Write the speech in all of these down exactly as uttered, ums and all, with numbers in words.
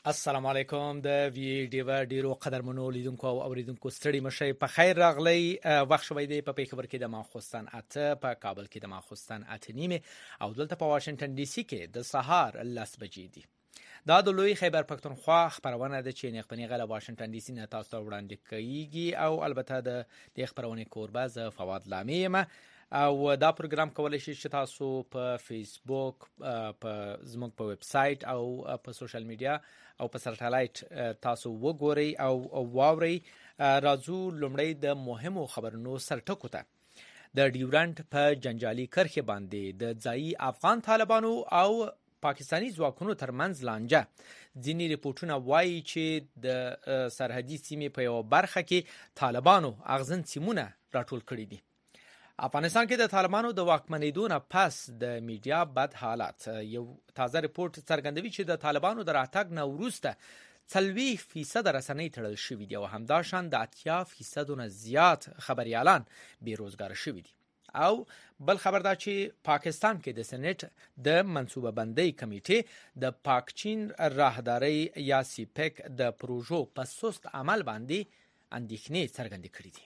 السلام علیکم د وی ډیو ډیرو قدرمنو لیدونکو او اوریدونکو ستړي مشي په خیر راغلی وخت شوي دی په پیښور کې د ماخوستان اته په کابل کې د ماخوستان اته نیمه او دلته په واشنگټن ډي سي کې د سهار لاس بجې دي. دا د لوی خیبر پښتونخوا خبرونه د چینی خبرونه غل واشنگټن ډي سي نه تاسو ته وړاندې کیږي او البته د دې خبرونه کوربه ز فواد لامیم او دا پروګرام کولای شي چې تاسو په فیسبوک په زموږ په ویب سټ او په سوشل میډیا او په سټلایټ تاسو وګورئ او واورئ. راځو لومړی د مهمو خبرونو سرټکو ته. د ډیورنټ په جنجالي کرښه باندې د ځایي افغان طالبانو او پاکستانی ځواکونو ترمنځ لانجه. ځینې ریپورتونه وایي چې د سرحدي سیمې په یو برخه کې طالبانو اغزن سیمونه راټول کړي دي. افغانستان کې د طالبانو د واکمنېدو نه پس د میډیا بد حالات. یو تازه ریپورت څرګندوي چې د طالبانو د راتګ نه وروسته څلوېښت فیصد رسنۍ تړل شوي دي او همداشان د اتیا فیصدو نه زیات خبریالان بېروزګاره شوي دي. او بل خبر دا چې پاکستان کې د سېنات د منصوبه بندۍ کمیټې د پاکچین راهداري یا سیپک د پروژو په سست عمل باندې اندېښنې څرګندې کړې دي.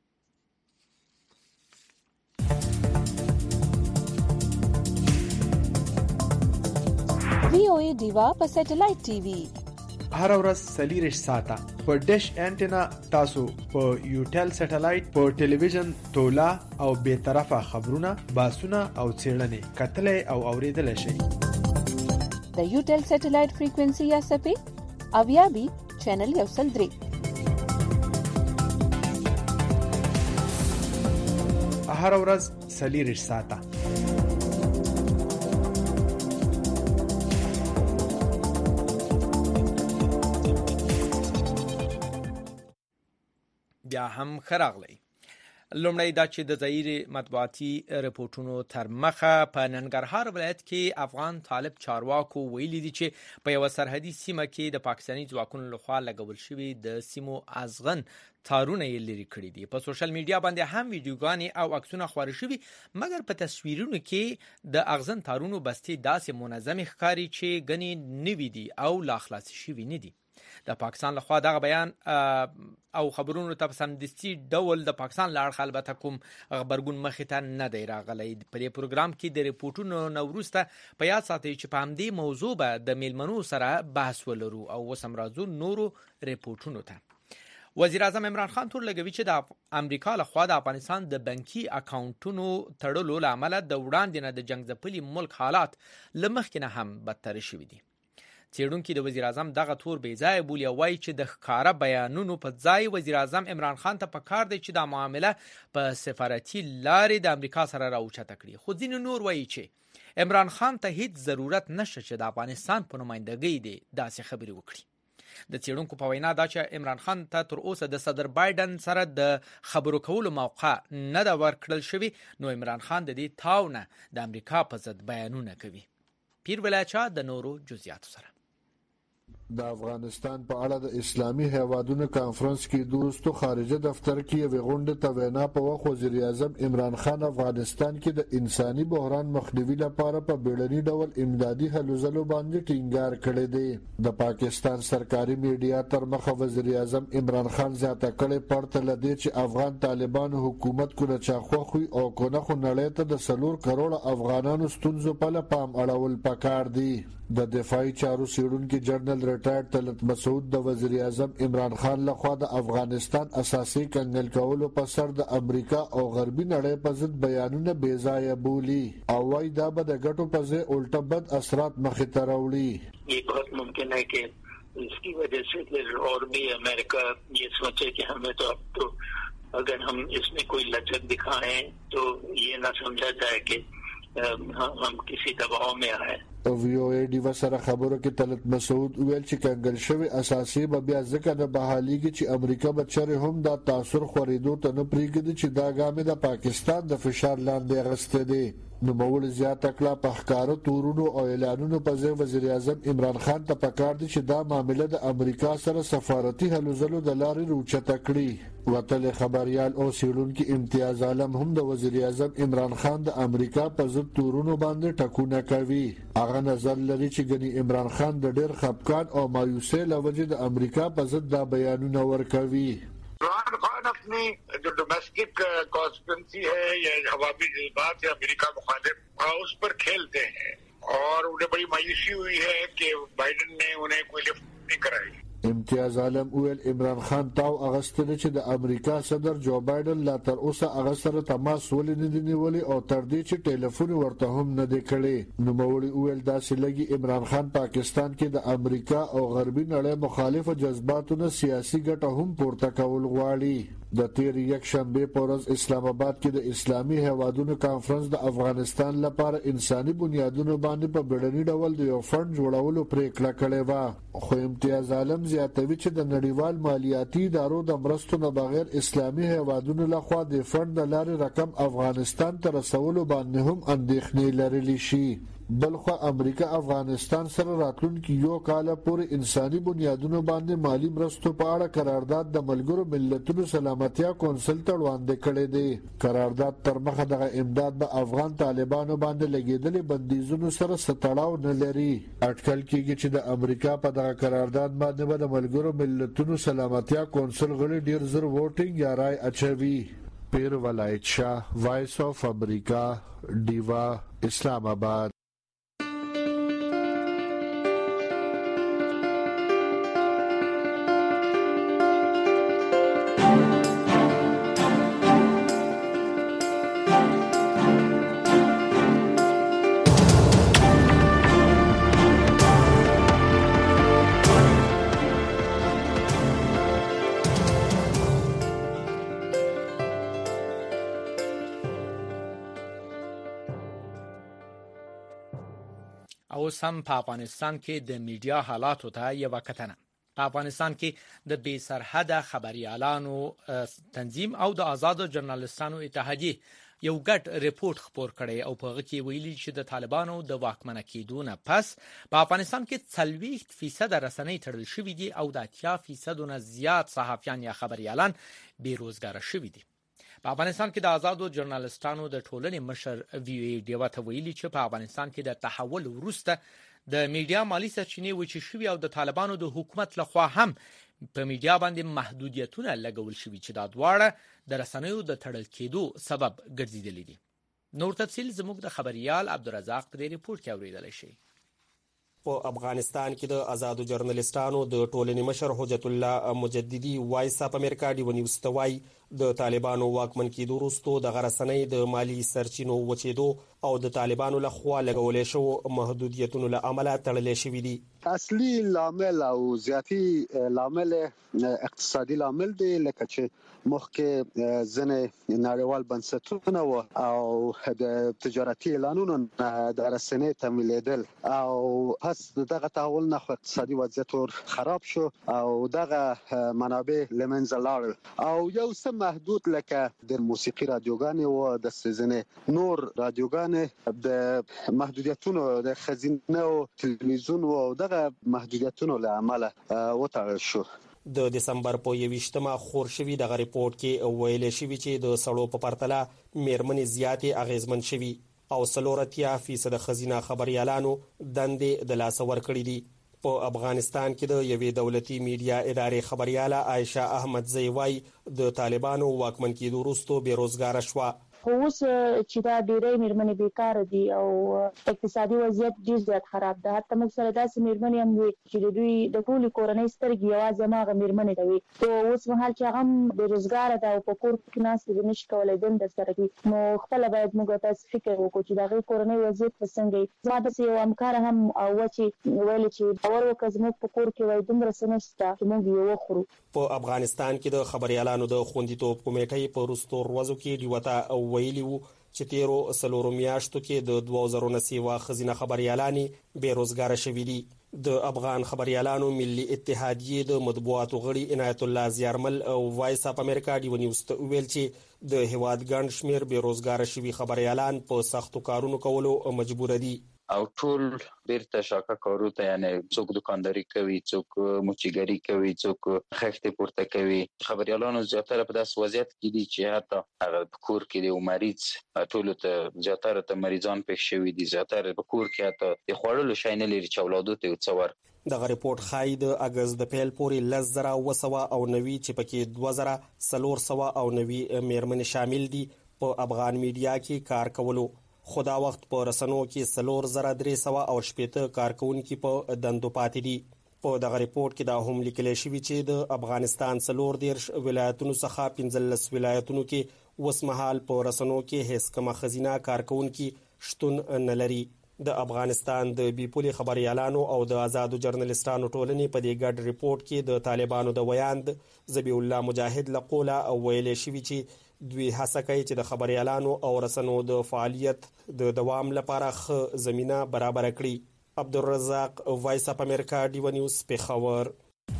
وی او ای ډیوا په سټلایټ ټي وي هر ورځ څلور ساعته په ډیش انټینا تاسو په یوټل سټلایټ په ټلویزیون تولا او به طرفه خبرونه باسونه او څېړنې کتلې او اوریدل شي. د یوټل سټلایټ فریکوئنسي یا سپی اویا بي چینل یو سل درې هر ورځ څلور ساعته. بیا هم خراغلی. لومړی دا چې د ظاهري مطبوعاتي ریپورتونو تر مخه په ننګرهار ولایت کې افغان طالب چارواکو ویلي دي چې په یو سرحدي سیمه کې د پاکستاني ځواکونو لخوا لګول شوي د سیمو ازغن تارونه یې لري کړي دي. په سوشل میډیا باندې هم ویډیوګانې او عکسونه خپاره شوي، مګر په تصویرونو کې د اغزن تارونو بستې داسې منظمې ښکاري چې ګنې نوي دي او لا خلاص شوي نه دي. د پاکستان لخوا دغه بیان او خبرونو ته سمدستي ډول د پاکستان لاړ البته کوم خبرګون مخې ته نه دی راغلی. په دې پروګرام کې د ریپورتونو نو وروسته په یاد ساتئ چې په همدې موضوع به د میلمنو سره بحث ولرو او وسم راځو نورو ریپورتونو ته. وزیر اعظم عمران خان تور لګوي چې د امریکا لخوا د افغانستان د بانکي اکاونټونو تړلو لامل د وړاندې نه د جنگ ځپلي ملک حالات لمخکې نه هم بدتر شوي دي. څېړونکي د وزیر اعظم دغه تور بې ځایه بولي او وایي چې د ښکاره بیانونو په ځای وزیر اعظم عمران خان ته پکار دی چې دا معامله په سفارتي لارې د امریکا سره راوچته کړي. خو ځینې نور وایي چې عمران خان ته هیڅ ضرورت نشته چې د افغانستان په نمایندګۍ دی داسې خبرې وکړي. د څېړونکو په وینا دا چې عمران خان ته تر اوسه د صدر بایدن سره د خبرو کولو موقع نه ده ورکړل شوې، نو عمران خان د دې تاو نه د امریکا په ضد بیانونه کوي. پیر ولایچا د نورو جزئیاتو سره. د افغانستان په اړه د اسلامي هیوادونو کانفرنس کې دوستو خارجه دفتر کې یو غونډه ته وینا په وخت وزیر اعظم عمران خان افغانستان کې د انساني بحران مخنیوي لپاره په بیړني ډول امدادي هلو ځلو باندې ټینګار کړی دی. د پاکستان سرکاري میډیا تر مخه وزیر اعظم عمران خان زیاته کړې پرته لدی چې افغان طالبانو حکومت کو نه چاخوخي او کو نه خو نړۍ ته د سلور کروڑ افغانانو ستونزو په لپام اړول پکار دی. د دفاعي چارو سیړونکو جنرال ریټایرډ طلعت مسعود د وزیر اعظم عمران خان لخوا د افغانستان اساسي کنګل کولو په سر د امریکا او غربي نړۍ په ضد بیانونه بې ځایه بولي او وايي دا به د ګټو په ځای الټه بد اثرات مخې ته راوړي. یہ بہت ممکن ہے کہ اس کی وجہ سے اور بھی امریکہ یہ سوچے کہ ہمیں تو اب تو اگر ہم اس میں کوئی لچک دکھائیں تو یہ نہ سمجھا جائے کہ ہم کسی دباؤ میں آئے. وی او ای ډیوا سره خبرو کې طلعت مسعود ویل چې کنګل شوی اساسي به بیا ځکه نه بحاليږي چې امریکا به چره هم دا تاثیر خورېدو ته نه پریږدي چې دا ګامې د پاکستان د فشار لاندې غسته دي. نو مول زیاته کړه په ښکارا تورونو او اعلانونو په ځای وزیر اعظم عمران خان ته پکار دي چې دا معاملې د امریکا سره سفارتي هلو ځلو د لارې روچته کړي. وتل خبريال او سیړونکو امتیاز عالم هم د وزیر اعظم عمران خان د امریکا په ضد تورونو باندې ټکونه کوي. هغه نظر لري چې ګني عمران خان د ډېر خپګان او مایوسۍ لوجه د امریکا په ضد دا بیانونه ورکوي. इमरान खान अपनी जो domestic conspiracy है या हवाबी जज्बात या अमेरिका मुखालिफ उस पर खेलते हैं और उन्हें बड़ी मायूसी हुई है कि बाइडेन ने उन्हें कोई लिफ्ट नहीं कराई. امتیاز عالم ویل عمران خان تاو اغستل چې د امریکا صدر جو بایدن لا تر اوسه اغستره تماس ولې نه دی نیولې او تر دې چې ټلیفون ورته هم نه دی کړی. نو مولوی ویل دا سلګي عمران خان پاکستان کې د امریکا او غربي نړۍ مخالف جذباتونو سیاسي ګټه هم پورته کول غواړي. د تیر یک شنبه پر ورځ اسلام آباد کې د اسلامي هیوادونو کانفرنس د افغانستان لپاره انساني بنیادونو باندې په بیړني ډول د یو فند جوړولو پریکړه کړې و. خو امتیاز عالم زیاتوي چې د نړیوال مالیاتي ادارو د مرستو نه بغیر اسلامي هیوادونو لخوا د فند د لارې رقم افغانستان ته رسولو باندې هم اندېښنې لرلې شي. بلخو امریکا افغانستان سره راتلونکي یو کال پورې انساني بنیادونو باندې مالی مرستو په اړه قرارداد د ملګرو ملتونو سلامتیا کونسل ته وړاندې کړی دی. قرارداد تر مخه دغه امداد به افغان طالبانو باندې لګیدلې بندیزونو سره ستړاو نه لري. اټکل کیږي چې د امریکا په دغه قرارداد باندې به د ملګرو ملتونو سلامتیا کونسل غړي ډیر زر ووټینګ یا رای اچوي. پیر ولایت شاه، وایس اف امریکا، ډیوا، اسلام آباد. او سم په افغانستان کې د میډیا حالاتو ته یو کتنه. په افغانستان کې د بې سرحده خبريالانو تنظیم او د آزادو ژورنالستانو اتحادیه یو ګډ ریپورت خپور کړی او په هغه کې ویلي چې د طالبانو د واکمنه کېدو نه پس په افغانستان کې څلوېښت فیصد رسنۍ تړل شوې دي او د اتیا فیصد نه زیات صحافیان یا خبريالان بیروزګار شوي دي. په افغانستان کې د آزادو ژورنالستانو د ټولنې مشر وی ای ډیوا ته ویلي چې په افغانستان کې د تحول وروسته د میډیا مالی سرچینې وچې شوي او د طالبانو د حکومت لخوا هم په میډیا باندې محدودیتونه لګول شوي چې دا دواړه د رسنیو د تړل کېدو سبب ګرځېدلي دي. نور تفصیل زموږ د خبريال عبدالرزاق په دې ریپورت کې اوریدلی شي. په افغانستان کې د آزادو ژورنالستانو د ټولنې مشر حجت الله مجددي وایس اپ امریکا ډیو نیوز ته وایي د طالبانو واکمن کېدو وروسته د غرسنۍ د مالی سرچینو وچېدو او د طالبانو لخوا لګولې شو محدودیتونو له امله تړلې شوې دي. اصلي لامل او زیاتی لامل اقتصادي لامل دی لکه چې مخکې ځنې نړیوال بنسټونه او د تجارتي اعلانونو د رسنۍ تمویلېدل او پس دغه تحول نه اقتصادي وضعیت خراب شو او دغه منابع لمنځه لاړل او یو څه محدود لکه د موسیقي رادیوګانې او د سيزنې نور رادیوګانې د محدودیتونو د خزینه او تلویزیون او دغه محدودیتونو له امله وتړل شو. د دسمبر په یویشتمه خور شوی دغه ریپورت کې ویل شوی چې د سړو په پرتله میرمنې زیاتې اغیزمن شوي او څلورتیا فیصد خزینه خبريالانو دندې د لاس ور کړې دي. په افغانستان کې د یوې دولتي میډیا ادارې خبرياله عائشه احمد زیوای د طالبانو واکمن کېدو وروسته بیروزګار شوه. خو اوس چې دا ډېرې میرمنې بیکاره دي او اقتصادي وضعیت ډېر زیات خراب ده. حتی موږ سره داسې میرمنې هم وي چې د دوی د ټولې کورنۍ سترګې یوازې هماغه میرمنې ته وي. نو اوس مهال چې هغه هم بېروزګاره ده او په کور کې ناستې ده، نشي کولی دنده سره کړي، نو خپله باید موږ تاسې فکر وکړو چې د هغې کورنۍ وضعیت به څنګه وي. زما داسې یو همکاره هم وه چې ویلې چې باور وکړه زموږ په کور کې وایي دومره څه نشته چې موږ یې وخورو. په افغانستان کې د خبريالانو د خوندیتوب کمیټې په وروستو ورځو کې ډیوته ویلي وو چې تیرو څلورو میاشتو کې د دوه زره نه سیوا خزینه خبريالانې بیروزګار شوي دي. د افغان خبريالانو ملي اتحادیې د مطبوعاتو غړي عنایت الله زیارمل او وایس اپ امریکا ډیو نیوز ته ویل چې د هیواد ګڼ شمیر بیروزګار شوي خبريالان په سختو کارونو کولو مجبور دي او ټول بیرته شاکه کارو ته، یعنی څوک دکانداري کوي، څوک موچیګری کوي، څوک خښتې پورته کوي. خبريالانو زیاتره په داس وضعیت کې دي چې حتی هغه کور کې د مریض ټول ته زیاتره ته مریضان پېښ شوي دي، زیاتره په کور کې حتی د خوړلو شي نه لري چې اولادو ته څور. دغه ریپورت خای د اگست د پیل پورې لزره وسوه او نوي چې پکې دوه زره سلور سوه او نوي میرمنې شامل دي په افغان میډیا کې کار کولو. خدا وخت په رسنو کې سلور زره درې سوه او شپېته کارکونکي په دندو پاتې دي. په دغه ریپورت کې دا هم لیکل شوی چې د افغانستان سلور دیرش ولایتونو څخه پنځلس ولایتونو کې وسمحال په رسنو کې هیڅ کومه خزینه کارکونکي شتون نه لري. د افغانستان د بیپولي خبريالانو او د آزادو جرنالستانو ټولنې په دې ګډ ریپورت کې د طالبانو د ویاند ذبیح الله مجاهد لقوله او ویل شوی چې دوی هڅه کوي چې د خبريالانو او رسنو د فعالیت د دوام لپاره ښه زمينه برابر کړي. عبدالرزاق وایس اپ امریکا ډیو نیوز پیښور.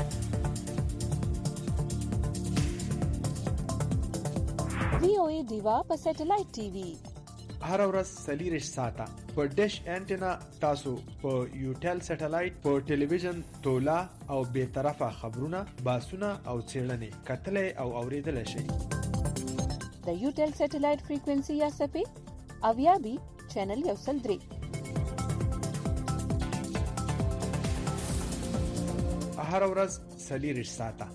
وی او ای دیوا په سټلایټ ټي وي هر ورځ سلیریش ساته په ډیش انټینا تاسو په یوټل سټلایټ په ټلویزیون تولا او به طرفه خبرونه باسونه او چیرلنې کتلې او اوریدل شي. د یوټل سټلایټ فریکوئنسي یا سپې اویا بي چینل یو سل درې. هر ورځ سلیریش ساته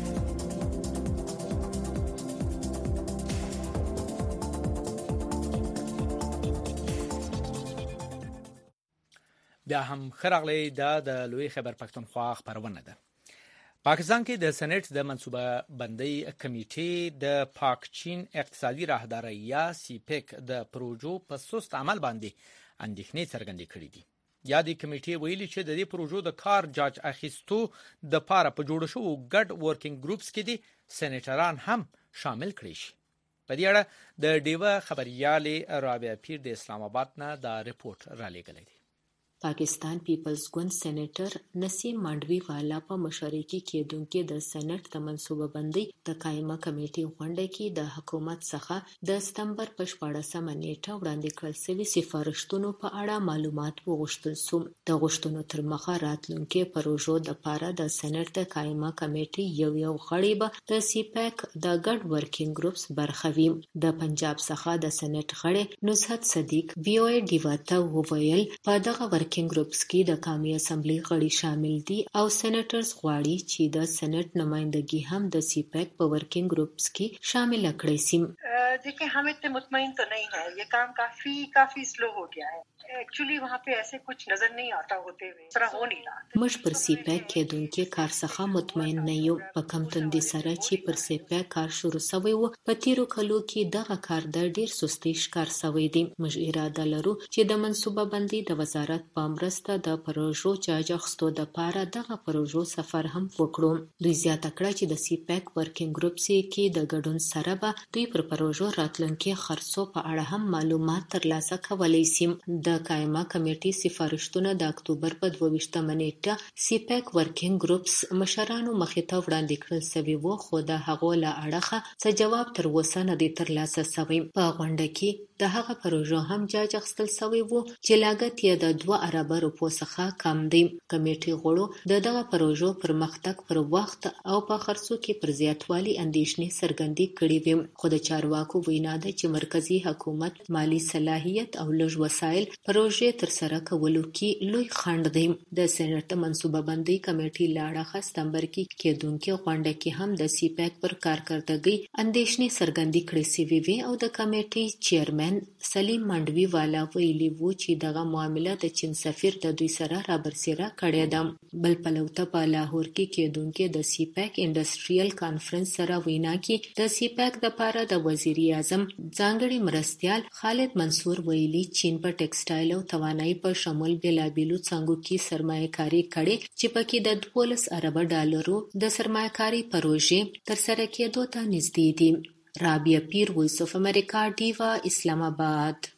بیا هم خرغلی دا د لوی خیبر پښتونخوا خبرونه ده. پاکستان کې د سېنات د منصوبه بندي کمیټې د پاک چین اقتصادي راهداري یا سی پیک د پروژو په سست عمل باندې اندېښنې څرګندې کړې دي. یا د کمیټې ویلي چې د دې پروژو د کار جاج اخیستو د پاره په جوړ شو ګډ ورکینګ ګروپس کې دي سېنیټران هم شامل کړي شي. په دې اړه د ډیوه خبريالې رابعه پیر د اسلام آباد نه دا ریپورت را لېږلی دی. پاکستان پیپلز ګوند سېنیټر نسیم مانډوي والا په مشارکي کېدونکو د سېنات د منصوبه بندي د قائمه کمیټې غونډه کې د حکومت څخه د سپتمبر په شپاړسمه نیټه وړاندې کړل شوي سفارشتونو په اړه معلومات وغوښتل شو. د غوښتنو تر مخه راتلونکو پروژو د پاره د سېنات د قائمه کمیټې یو یو غړي به د سی پیک د ګډ ورکینګ ګروپس برخه وي. د پنجاب څخه د سېنات غړي نصحت صدیق وی او ای ډیواته وویل په دغه ورکینګ ګروپس کې د قومي اسمبلی غړي شامل دي او سېنیټرز غواړي چې د سېنات نمائندګي هم د سی پیک په ورکینګ گروپس کې شامل کړي شي. देखिए हम इतने मुतमईन तो नहीं है, ये काम काफी काफी स्लो हो गया है. एक्चुअली वहाँ पे ऐसे कुछ नजर नहीं आता होते हुए सरा हो नहीं रहा. مش پر سی پیک کېدونکو کار څخه مطمئن نه یو. په کم تندي سره چې پر سی پیک کار شروع شوی و په تیرو کلو کې دغه کار د ډیر سستي ښکار شوی دی. موږ اراده لرو چې د منصوبه بندي د وزارت په مرسته د پروژو جاج اخیستو د پاره دغه پروژو سفر هم وکړو. دوی زیاته کړه چې د سی پیک ورکینګ ګروپ کې د ګډون سره به دوی پر پروژو راتلونکي خرڅو په اړه هم معلومات ترلاسه کولی شي. د قائمه کمیټې سفارشتونه د اکتوبر په دوه ویشتمه نیټه سی پیک ورکینګ ګروپس مشرانو مخې ته وړاندې کړل شوي وو، خو د هغو له اړخه څه جواب تر اوسه نه دی ترلاسه شوی. په غونډه کې د هغه پروژو هم جاج اخیستل شوی وو چې لاګت یې د دوه اربه روپو څخه کم دی. کمیټې غړو د دغه پروژو پرمختګ پر وخت او په خرڅو کې پر زیاتوالي اندېښنې څرګندې کړې وې، خو د چارواکو وینا ده چې مرکزی حکومت مالی صلاحیت او لږ وسایل پروژې تر سره کولو کې لوی خنډ دی. د سېنات منصوبه بندي کمیټې له اړخه ستمبر کې کېدونکې غونډه کې هم د سی پیک پر کارکردګۍ اندېښنې څرګندې کړې شوې وې او د کمیټې چیرمن سلیم مانډوي والا ویلي وو چې دغه معامله د چین سفیر د دوی سره رابرسېره کړې ده. بل پلو ته په لاهور کې کېدونکې د سی پیک انډسټریل کانفرنس سره وینا کې د سی پیک د پاره د وزیر اعظم ځانګړي مرستیال خالد منصور ویلي چین په ټیکسټایل او توانایي په شمول بېلابېلو څانګو کې سرمایه‌کاري کړې چې پکې د دولس اربه ډالرو د سرمایه‌کاري پروژې ترسره کېدو ته نږدې دي. رابعه پیر، وایس اف امریکا، ډیوا، اسلام آباد.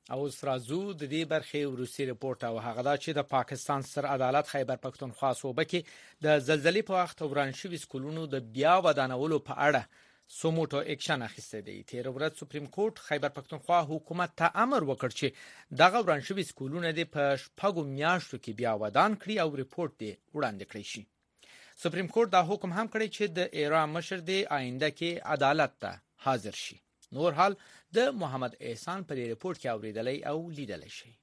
او سرازو د دې برخې وروسي رپورت او هغه دا چې د پاکستان سر عدالت خیبر پښتونخوا صوبه کې د زلزلې په وخت وران شوي سکولونو د بیا ودانولو په اړه سوموټو اکشن اخیسته دی. تیر ورځ سپریم کورټ خیبر پښتونخوا حکومت ته امر وکړ چې دغه وران شوي سکولونه د په شپږو میاشتو کې بیا ودان کړي او رپورت دی وړاندې کړی شي. سپریم کورټ دا حکم هم کړی چې د ایران مشر دی آینده کې عدالت ته حاضر شي. نور حال د محمد احسان پر رپورت کې اوریدلای او لیدلای شي.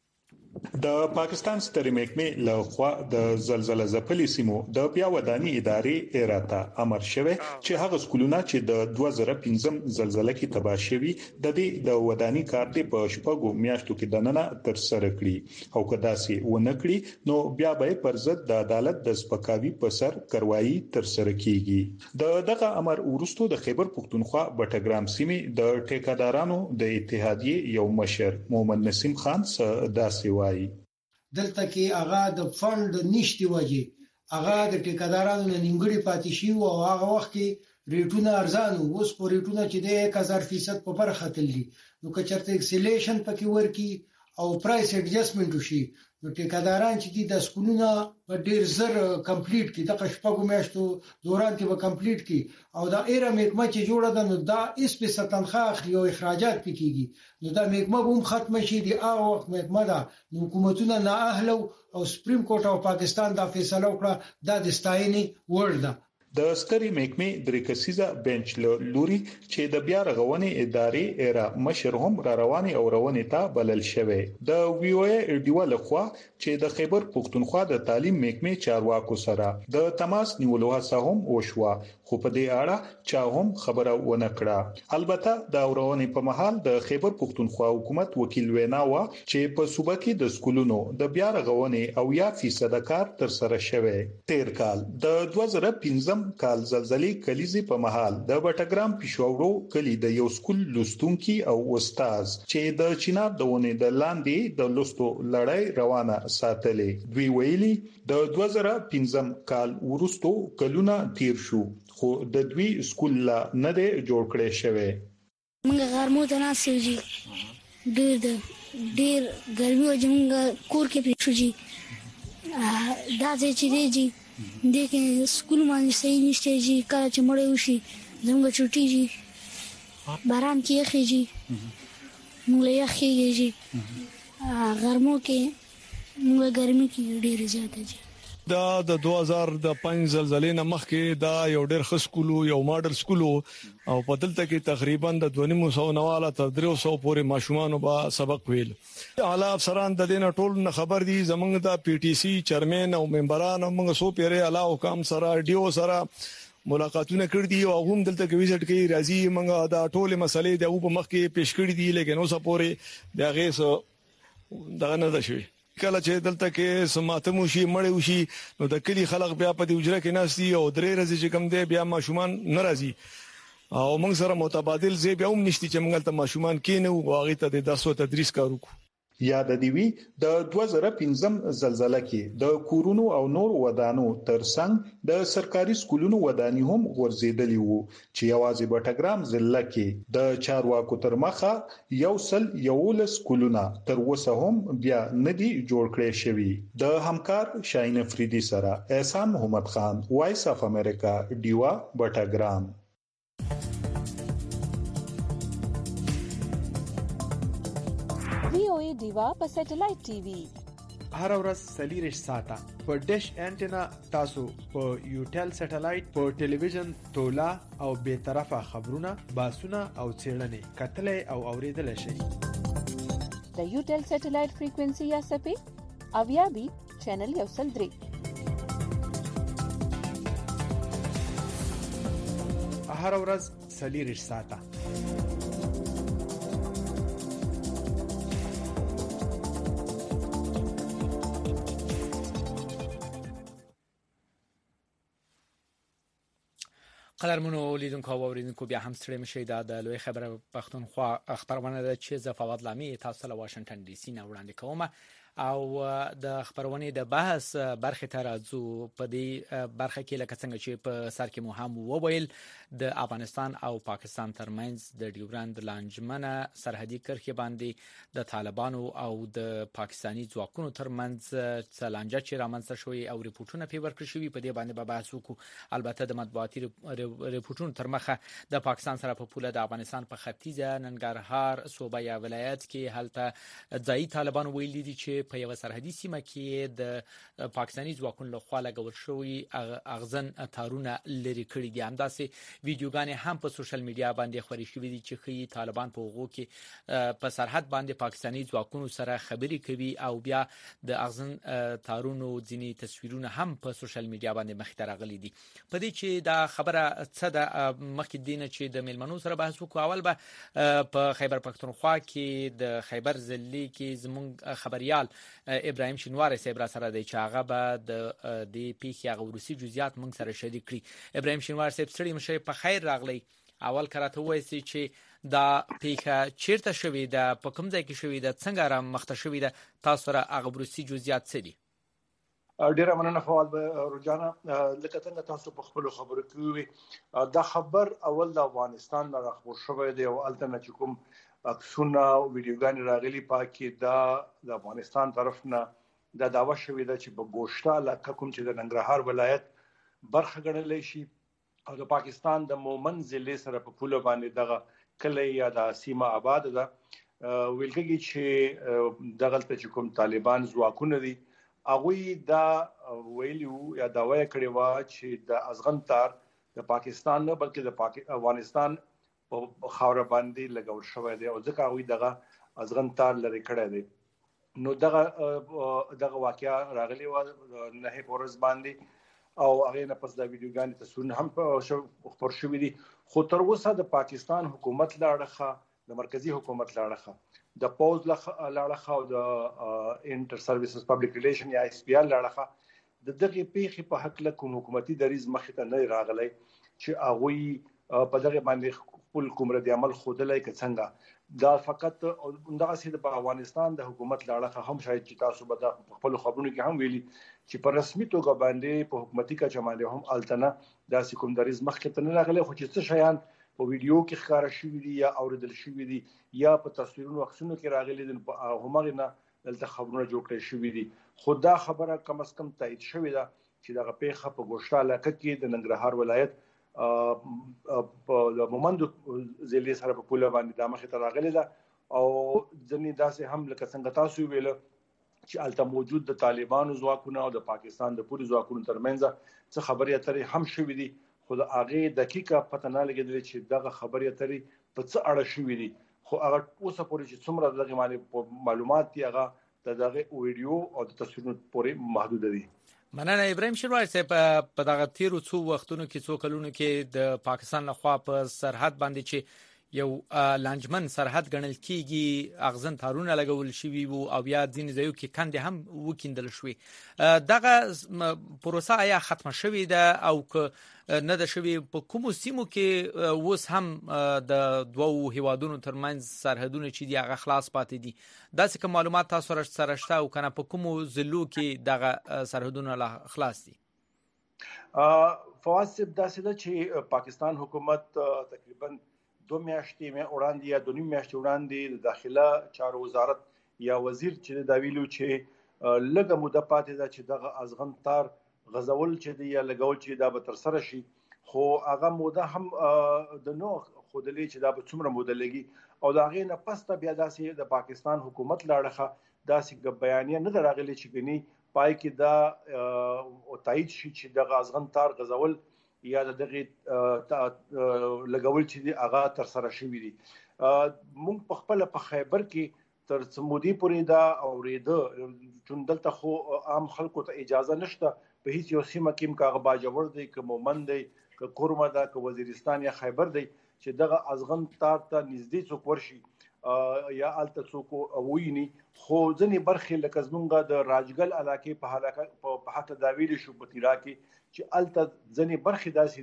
د پاکستان سترې محکمې له خوا د زلزلې ځپلې سیمو د بیا ودانۍ ادارې اراته امر شوه چې هغه سکولونه چې د دوه زره پنځم زلزلې کې تباه شوي د دې د ودانۍ کار په شپږو میاشتو کې دننه تر سره کړي او کدا سي ونه کړي نو بیا به پر ضد د عدالت د سپکاوي په سر کاروایی تر سره کیږي. د دغه امر ورستو د خیبر پښتونخوا بټګرام سیمې د ټیکادارانو د اتحادیې یو مشر محمد نسیم خان داسې وایي دلته کې هغه د فند نشتی وږي هغه د ټیکادارانو نیمګړي پاتې شي او هغه وخت کې ریټونه ارزانو اوس په ریټونه چې د یک هزار فیصد په برخه تللی نو که چرته اکسلیشن پکې ورکی او پرایس ایڈجسټمنټ وشي نو ټیکاداران چې د سکولونه په ډیر زر کمپلیټ کی د قشپګو میاشتو دوران کې به کمپلیټ کی او دا ایره محکمه چې جوړه ده نو دا اس په ستنخه اخلي او اخراجات پکېږي نو دا محکمه هم ختم شي دی هغه وخت محکمه ده نو حکومتونه نه اهلو او سپریم کورټ او پاکستان دا فیصله وکړه دا د ستاینې وړ ده. د سترې محکمې درې کسیزه بنچ لوري چې د بیا رغونې ادارې ایرا مشر هم را رواني او رواني ته بلل شوی. د وی او ای ډیوال خو چې د خیبر پښتونخوا د تعلیم محکمې چارواکو سره د تماس نیولو هڅه هم وشوه خو په دې اړه چا هم خبره ونه کړه. البته د اورونې په محل د خیبر پښتونخوا حکومت وکیل وینا و چې په صوبه کې د سکولونو د بیا رغونې او یا فیصد کار تر سره شوی. تیر کال د دوه زره پنځم کال زلزلې کلیزي په محل د بټګرام پښورو کلی د یو سکول لوستونکي او استاد چې د چینار دونه د لاندې د لوستو لړۍ روانه ساتلې دوی ویلي د دوه زره پنځم کال ورستو کلونه تیر شو خو د دوی سکول لا نه دی جوړ کړی شوی. موږ غرمو ته ناسیږي ډېر ډېر ګرمي او موږ کور کې پېښو جی دا چې دیږي دیکھیں سکول باندې صحیح نشته جی کله چې مړ وشي زموږ چټي جی باران کې یخي جی موږ یخي جی غرمو کې موږ ګرمي کې ډېر زیاته جی. دا د دوه هزار د پنځه زلزلې نه مخکې دا یو ډېر ښه سکول یو ماډل سکول او په دلته کې تقریبا د دوه نیم سو نواله تر درې سو پورې ماشومان به سبق ویل. اعلی افسران د دې نه ټول خبر دي زمونږ د پی ټی سی چیرمن او ممبران موږ سو پیره اعلی حکام سره ډیو سره ملاقاتونه کړې دي او هم دلته کې وزټ کوي راځي موږ دا ټول مسلې د او په مخ کې پیش کړې دي لیکن اوسه پورې دا غیس دغه نه ده شوی. کله چې دلته کې سماتم وشي مړ وشي نو د کلی خلک بیا په دې اجره کې ناشتي او درې ورځې چې کم دی بیا ماشومان ناراضي او موږ سره متبادل زی بیا هم نشتی چې موږ ته ماشومان کینو او هغه ته د درسو تدریس کارو کو. یاد دی وی د دوه زره پنځم زلزلې کې د کورونو او نور ودانو ترڅنګ د سرکاري سکولونو ودانی هم غورځیدلی وو چې یوازې بټګرام ضلع کې د چارواکو تر مخه یو سل یو سکولونه تر اوسه هم بیا ندي جوړ کړی شوی. د همکار شاهین افریدي سره احسان محمد خان وایس اف امریکا ډیوا بټګرام. وی او ای ډیوا په سټلایټ ټي وي هر ورځ سلیریش ساته په ډیش انټینا تاسو په یوټل سټلایټ په ټلویزیون تولا او به طرفه خبرونه باسونه او چیرنې کتلې او اوریدل شي. د یوټل سټلایټ فریکوئنسي یا سپې اویا بي چینل یو سل درې هر ورځ سلیریش ساته. قدرمنو لیدونکو او اوریدونکو بیا هم ستړي مشي د لوی خبره پښتونخوا خبرونه ده چې ز فواد لامي تاسو له واشنگټن ډي سي نه وړاندې کوم او د خبرونه د بحث برخه ته راځو. په دې برخه کې لکه څنګه چې په سر کې مو هم وویل د افغانستان او پاکستان ترمنځ د ډیورند لانجمنه سرحدي کرښې باندې د طالبانو او د پاکستاني ځواکونو ترمنځ څلانجه چې رامنځته شوې او ریپورتونه پی ورکړل شوي. په دې باندې به بحث وکړو. البته د مطبوعاتي ریپورتونو تر مخه د پاکستان سره په پوله د افغانستان په ختیځه ننګرهار صوبه یا ولایت کې هلته ځایي طالبان ویلي دي چې په یو سرحدي سیمه کې د پاکستاني ځواکونو لخوا لګول شوی اغزن تارونه لري کړی دي. همداسې ویډیوګانې هم په سوشل میډیا باندې خوري شوې دي چې خي طالبان په هغو کې په سرحد باندې پاکستاني ځواکونو سره خبرې کوي او بیا د اغزن تارونو ځینی تصویرونه هم په سوشل میډیا باندې مخ ته راغلي دي. په دې چې دا خبره څه ده مخکې دینه چې د میلمنو سره بحث وکړو. اول به په خیبر پښتونخوا کې د خیبر ضلع کې زموږ خبريال ابراهيم شینواری صاحب را سره دی چې هغه به د دې پیښې هغه ورسي جزئیات موږ سره شریک کړي. ابراهيم شینواری صاحب ستړي مشه په خیر راغلی. اول کراته وایي چې دا پیښه چیرته شوې ده، په کوم ځای کې شوې ده، څنګه را مخته شوې ده، تاسو سره هغه ورسي جزئیات څه دي؟ ډیره مننه فواد روجانه. لکه څنګه تاسو په خپل خبرو کې وی دا خبر اول د افغانستان نه خبر شوی دی او الته چې کوم اکسونه او ویډیوګان راغلي پاکي دا د افغانستان طرف نه دا داوا شوی دی چې په ګوشته علاقه کوم چې د ننګرهار ولایت برخه ګڼل شي او د پاکستان د مومن ضلع سره په پوله باندې دغه کلی یا د سیمه آباد ده. ویلګي چې دغه چې کوم طالبان ځواکونه دي هغه دا ویلو یا دا وایي کړي وا چې د ازغن تار د پاکستان نه بلکې د افغانستان په خاور باندې لګول شوی دی او ځکه هغه دغه ازغن تار لري کړی دی. نو دغه دغه واقعیا راغلی و نه پورز باندې او هغه نه پس دا ویډیوګان تصویر هم خبر شوې دي. خو تر اوسه د پاکستان حکومت لاړه د مرکزی حکومت لاړه د پوز لاړه او د انټر سرویسز پبلک ریلیشن یا اس پی ال لاړه د دغه پیښې په حق له کوم حکومتي دریز مخ ته نه راغلی چې هغه په دغه باندې خپل کوم ردی عمل خودلای ک څنګه دا فقط دغه سید په افغانستان د حکومت لاړه هم شاید چې تاسو به د خپل خبرونو کې هم ویلي چې په رسمي توګه باندې په حکومتي کچه باندې هم التنه داسې کوم دریز مخ ته نه راغلی. خو چې څه شیان په ویډیو کې ښکار شوی دي یا اوریدل شوی دي یا په تصویرونو عکسونو کې راغلي دي په همغه نه دلته خبرونه جوړ کړي شوی دي. خدا خبره کم از کم تایید شوی ده چې دغه پیښه په ګوشته علاقه کې د ننګرهار ولایت په مومند ضلع سره په پوله باندې د مخه ته راغلي ده او ځنې داسې هم لکه څنګه تاسو ویل چې الته موجود د طالبانو ځواکونه او د پاکستان د پوری ځواکونو ترمنځ څه خبرې اترې هم شوې دي. خو د هغه دقیقه پته نه لګیدل چې دغه خبرې اترې په څه اړه شوې دي. خو هغه اوسه پورې چې څومره دغه معلومات دي هغه دغه ویډیو او د تصویرونو پورې محدود دي. مننه ابراهيم شینواری صاحب. په دغه تیرو څو وختونو کې څو کلونو کې د پاکستان لخوا په سرحد باندې چې یو لانجمن سرحد ګڼل کیږي اغزن تارونه لګول شوی وو او بیا ځین ځایو کې کندې هم وکیندل شوی. دغه پروسه آیا ختمه شوې ده او که نه ده شوې؟ په کومو سیمو کې اوس هم د دوو هیوادونو ترمنځ سرحدونه چې دی هغه خلاص پاتې دي؟ داسې کوم معلومات تاسو سره شته او کنه په کومو ضلعو کې دغه سرحدونه خلاص دي؟ فواسب داسې ده چې پاکستان حکومت تقریبا دو میاشتې مې وړاندې یا دوه میاشتې وړاندې د داخله چارو وزارت یا وزیر چې دا ویلو چې لږه موده پاتې ده چې دغه ازغن تار غزول چې دی یا لګول چې دا به تر سره شي. خو هغه موده هم د نو خودلې چې دا به څومره موده لګي او دا غي نه پسته بیا داسې د پاکستان حکومت لاړه داسې بیانیه نه دراغلي چې غني پای کې دا او تایید شي چې دغه ازغن تار غزول یا دغه لګول چې دی هغه تر سره شوی دی. مونږ په خپل په خیبر کې تر سمودي پورې دا اوریده چې دلته خو عام خلکو ته اجازه نشته په هیڅ یو سیمه کې کاغه باجوړ دی که مومند دی که کورمه ده که وزیرستان یا خیبر دی چې دغه ازغن تار ته نږدې څوک ورشي یا الته څوک وویني. خو ځنې برخې لکه زمونږ د راجګل علاقې په حالکه په حتی دا ویلي شو په تیرا کې چې الته ځنې برخې داسې دي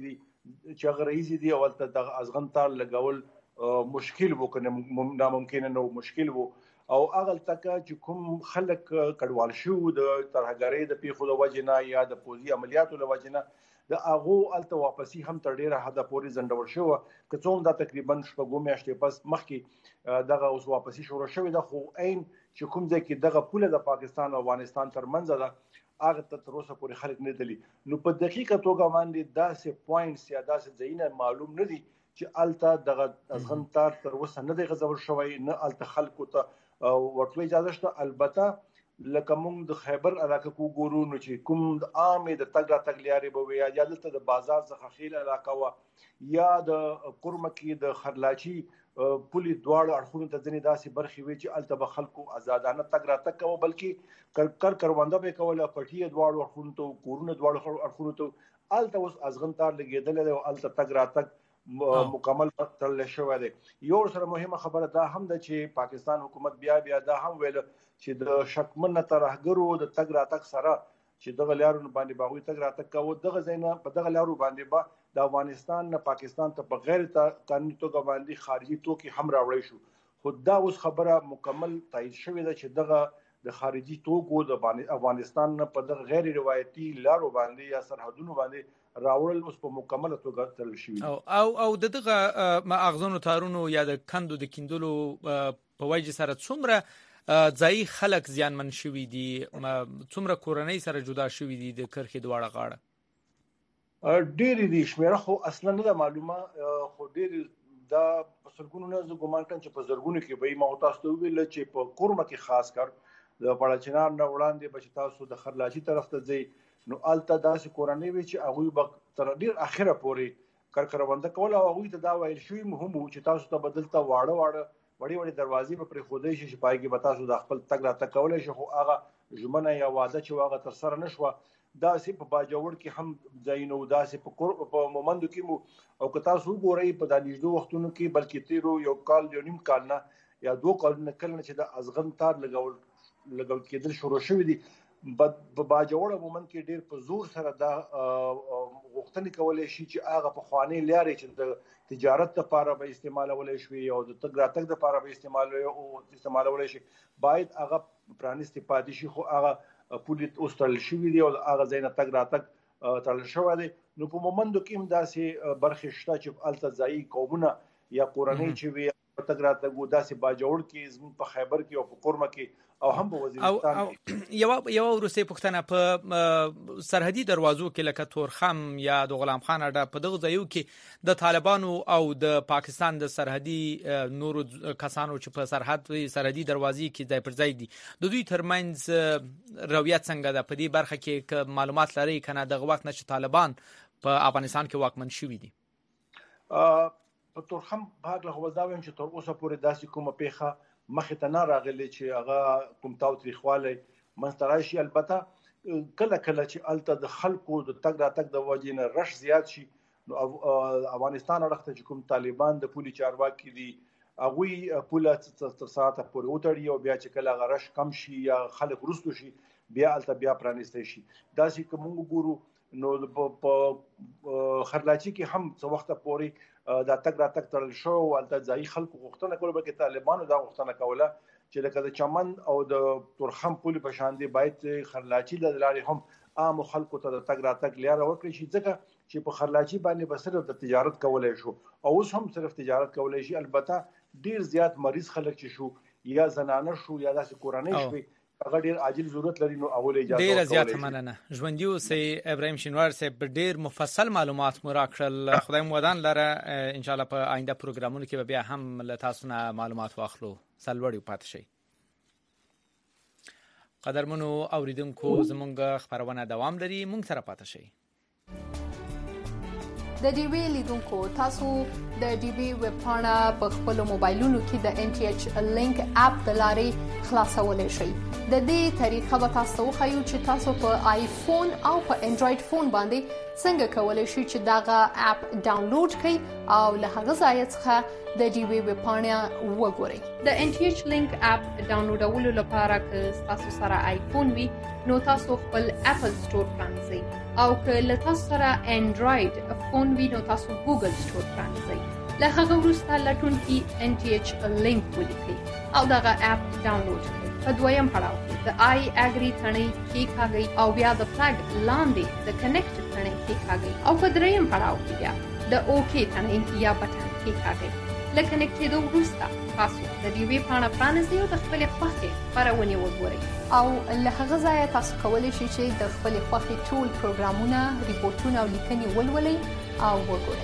چې هغه رئیس دی او د ازغن تار لګول مشکل وو کنه ناممکن نه مشکل وو او هغه تکه چې کوم خلک کډوال شو د ترهګری د پیښو د وجنه یا د پوزي عملیاتو د وجنه د هغه الته واپسی هم تر ډیره حد پورې زندور شو که څوم دا تقریبا شپږو میاشتې پس مخکې دغه اوس واپسی شروع شوې ده خو عین چې کوم ځای کې دغه پوله د پاکستان او افغانستان ترمنځ ده هغه تر اوسه پورې خلک نه دي نو په دقیقه توګه باندې داسې پوینټس یا داسې ځایونه معلوم نه دي چې الته دغه ازغن تار تر اوسه نه دی غځول شوی نه الته خلکو ته ورته اجازه شته البته لکه موږ د خیبر علاقه کو ګورو نو چې کوم د عامې د تګ راتګ لارې به وي یا دلته د بازار څخه خیل علاقه وه یا د قرمکي د خرلاچي پولي دواړو اړخونو ته ځینې داسې برخې وي چې هلته به خلکو ازادانه تګ راتګ کوه بلکې کر کرونده به یې کوله پټي دواړو اړخونو ته کورونه دواړو اړخونو ته هلته اوس ازغن تار لګېدلی دی او هلته تګ راتګ مکمل تړل شوی دی یو سره مهمه خبره دا هم ده چې پاکستان حکومت بیا بیا دا هم ویل چې د شکمن ترهګرو د تګ راتګ سره چې دغه لارو باندې باغوي تګ راتګ کوو دغه ځای په دغه لارو باندې به د افغانستان نه پاکستان ته په غیر قانوني توګه باندې خارجي توکي هم راوړی شو خو دا اوس خبره مکمل تایید شوې ده چې دغه د خارجي توکو د افغانستان نه په دغه غیر روایتي لارو باندې یا سرحدونو باندې راوړل اوس په مکمله توګه تړل شوي او او او دغه ماغزونو تارونو یا د کندو د کیندلو په وجه سره څومره ځای خلک زیانمن شوي دي څومره کورنۍ سره جدا شوي دي د کرخې دواړه غاړه ډېرې دي شمیره خو اصلا نه ده معلومه خو ډېرې دا په سلګونو نه زه ګمان کوم چې په زرګونو کې به یې ما تاسو ته وویل چې په کورمه کې خاص کر د پړچنار نه وړاندې به چې تاسو د خرلاچي طرف ته ځئ نو الته داسې کورنۍ وي چې هغوی به تر ډېر اخره پورې کرکرونده کول او هغوی ته دا ویل شوي هم وو چې تاسو ته به دلته واړه واړه وړې وړې دروازې به پرېښودی شي چې په هغې به تاسو د خپل تګ راتګ کولی شي خو هغه ژمنه یا واده چې هغه ترسره نه شوه داسې په باجوړ کې هم ځایونه وو داسې په مومندو کې مو او که تاسو وګورئ په دا نږدې وختونو کې بلکې تېرو یو کال یو نیم کال نه یا دوه کالونه کله نه چې د ازغن تار لګول لګول کېدل شروع شوي دي په باجوړ عموما کې ډېر په زور سره دا غوښتنې کولی شي چې هغه پخوانۍ لارې چې د تجارت لپاره به استعمالولی شوي او د تګ راتګ لپاره به استعمالولی شي باید هغه پرانیستې پاتې شي خو هغه پولې اوس تړل شوي دي او هغه ځای نه تګ راتګ تړل شوی دی نو په مومندو کې هم داسې برخې شته چې هلته ځایي قومونه یا کورنۍ چې وي تګ راتګ داسې باجوړ کې زموږ په خیبر کې او په قرمه کې او هم په وزیرستان کې یو یو وروستۍ پوښتنه په سرحدي دروازو کې لکه تورخم یا د غلام خان اډه په دغه ځایو کې د طالبانو او د پاکستان د سرحدي نورو کسانو چې په سرحد سرحدي دروازې کې ځای پر ځای دي د دوی ترمنځ رویت څنګه ده په دې برخه کې معلومات لري کنه دغه وخت نه چې طالبان په افغانستان کې واکمن شوي دي په تورخم بهر له وځا ویم چې تر اوسه پورې داسې کومه پیښه مخې ته نه راغلی چې هغه کوم تاوتریخوالی منځته راشي البته کله کله چې هلته د خلکو د تګ راتګ د وجې نه رش زیات شي نو افغانستان اړخ ته چې کوم طالبان د پولي چارواکي دي هغوی پوله تر ساعته پورې وتړي او بیا چې کله هغه رش کم شي یا خلک وروستو شي بیا هلته بیا پرانیستی شي داسې که موږ وګورو نو په خرلاچي کې هم څه وخته پورې دا تګ راتګ تړل شو او هلته ځایي خلکو غوښتنه کوله بلکې طالبانو دا غوښتنه کوله چې لکه د چمن او د تورخم پولې په شان دی باید خرلاچي له لارې هم عامو خلکو ته د تګ راتګ لاره ورکړي شي ځکه چې په خرلاچي باندې به صرف د تجارت کولی شو او اوس هم صرف تجارت کولی شي البته ډېر زیات مریض خلک چې شو یا زنانه شو یا داسې کورنۍ شوي هغه ډیر عاجل ضرورت لري نو اول اجازه ډیر زیات مننه ژوندۍ اوسئ ابراهیم شینوار صاحب ډیر مفصل معلومات مو راکړل خدای مو ودان لره ان شاء الله په آینده پروګرامونو کې به بیا هم له تاسو نه معلومات واخلو سلوړی پاتې شي قدرمنو اوریدونکو زمونږ خبرونه دوام لري مونږ سره پاتې شي د ډي وی لیدونکو تاسو د ډي وی ویب پاڼه په خپل موبایلونو کې د ان ټي ایچ لینک اپ د لارې خلاصولای شئ د دې طریقه به تاسو وښیو چې تاسو په آیفون او په انډراید فون باندې څنګه کولای شئ چې داغه اپ ډاونلوډ کړئ او له هغه ځای څخه د ډي وی ویب پاڼه وګورئ د ان ټي ایچ لینک اپ ډاونلوډولو لپاره که تاسو سره آیفون وي نو تاسو خپل اپل سٹور پرانځئ او که له تاسو سره انډراید فون روان وي نو تاسو ګوګل سټور پرانځئ. له هغه وروسته لټونکي ان ټي ایچ لینک ولیکئ او دغه اپ ډاونلوډ کړئ. په دویم پړاو کې د آی اګری تڼۍ کېکاږئ او بیا د فلګ لاندې د کنیکټ تڼۍ کېکاږئ او په دریم پړاو کې بیا د اوکې تڼۍ یا بټن کېکاږئ. له کنیکټ کېدو وروسته تاسو د ډیوې پاڼه پرانیزئ او د خپلې خوښې خپرونې وګورئ او له هغه ځایه تاسو کولی شئ چې د خپلې خوښې ټول پروګرامونه، ریپورټونه او لیکنې ولولئ او وګورئ.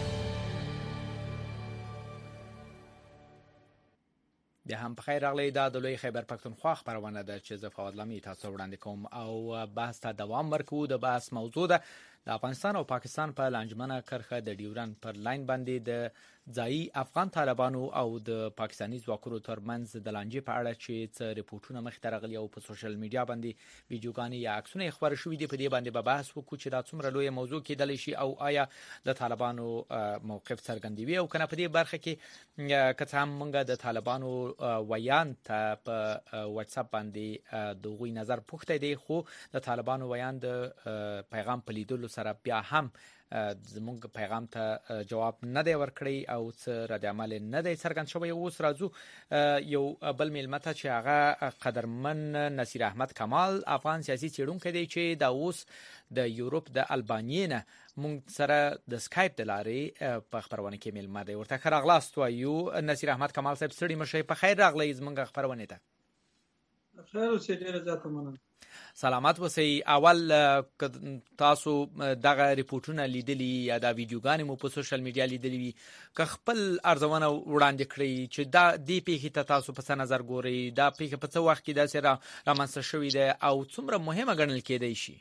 بیا هم په خیر راغلی. دا د لوی خیبر پښتونخوا خبرونه ده چې زه فواد لامي تاسو وړاندې کوم او بحث ته دوام ورکوو. د بحث موضوع ده د افغانستان او پاکستان په لانجمنه کرښه د ډیورن پر لاین باندې د ځایي افغان طالبانو او د پاکستاني ځواکونو ترمنځ د لانجې په اړه چې څه ریپورتونه مخې ته راغلي او په سوشل میډیا باندې ویډیوګانې یا عکسونه خبرې شوې دي. په دې باندې به بحث وکړو چې دا څومره لوی موضوع کېدلی شي او آیا د طالبانو موقف څرګندوي او کنه. په دې برخه کې که څه هم موږ د طالبانو ویان ته په واتس اپ باندې د غوي نظر پوښتې دی، خو د طالبانو ویان د پیغام په لیدلو سره بیا هم زموږ پیغام ته جواب نه دی ورکړی او څه رد عمل نه دی څرګند شوی. اوس راځو یو بل میلمه ته چې هغه قدرمن نصیر احمد کمال افغان سیاسي څېړونکی دی چې دا اوس د یورپ د البانیې نه موږ سره د سکایپ د لارې په خبرونه کې میلمه دی. ورته ښه راغلاست وایو. نصیر احمد کمال صاحب ستړي مه شئ، په خیر راغلی زموږ خبرونې ته. خیر اوسئ، ډېره زیاته مننه. سلامت اوسئ. اول تاسو دغه ریپورتونه لیدلي یا دا ویډیوګانې مو په سوشل میډیا لیدلي وي، که خپل ارزونه وړاندې کړئ چې دا دې پیښې ته تاسو په څه نظر ګورئ، دا پیښه په څه وخت کې داسې رامنځته شوې ده او څومره مهمه ګڼل کېدی شي؟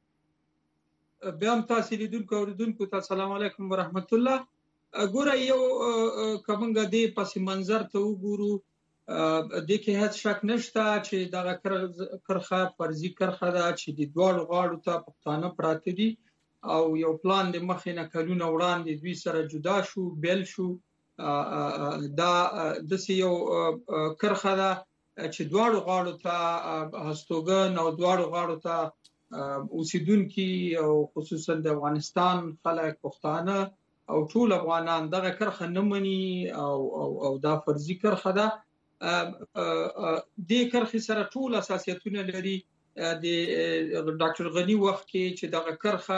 بیا هم تاسې لیدونکو اورېدونکو ته السلام علیکم ورحمت الله. ګوره یو که موږ دې پس منظر ته وګورو دې کې هیڅ شک نشته چې دغه کرښه فرضي کرښه ده چې د دواړو غاړو ته پښتانه پراته دي او یو پلان د مخې نه کلونه وړاندې دوی سره جدا شو، بیل شو. دا داسې یو کرښه ده چې دواړو غاړو ته هستوګن او دواړو غاړو ته اوسیدونکي او خصوصا د افغانستان خلک پښتانه او ټول افغانان دغه کرښه نه مني او او دا فرضي کرښه ده. د کرښې سره ټول اساسیتونه لري. د ډاکټر غنی وخت کې چې دغه کرښه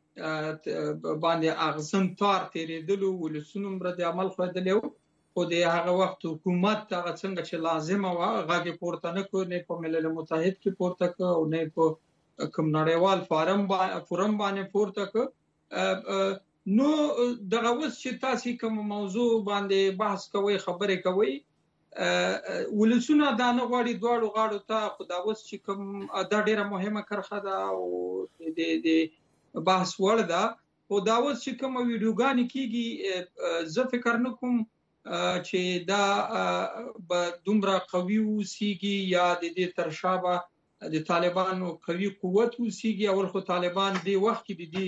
باندې اغزن تار تیرېدلو ولسونو رد عمل خوړدلی و، خو د هغه وخت حکومت هغه څنګه چې لازمه وه غږ یې پورته نه کړ، نه په ملل متحد کې پورته کړ او نه په کوم نړیوال فارم فورم باندې پورته کړ. نو دغه اوس چې تاسې کوم موضوع باندې بحث کوئ، خبرې کوئ، ولسونه دا نه غواړي دواړو غاړو ته، خو دا اوس چې کوم دا ډېره مهمه کرښه ده او د بحث وړ ده. خو دا اوس چې کوم ویډیوګانې کېږي زه فکر نه کوم چې دا به دومره قوي اوسیږي یا د دې تر شا به د طالبانو قوي قوت اوسیږي. اول خو طالبان دې وخت کې د دې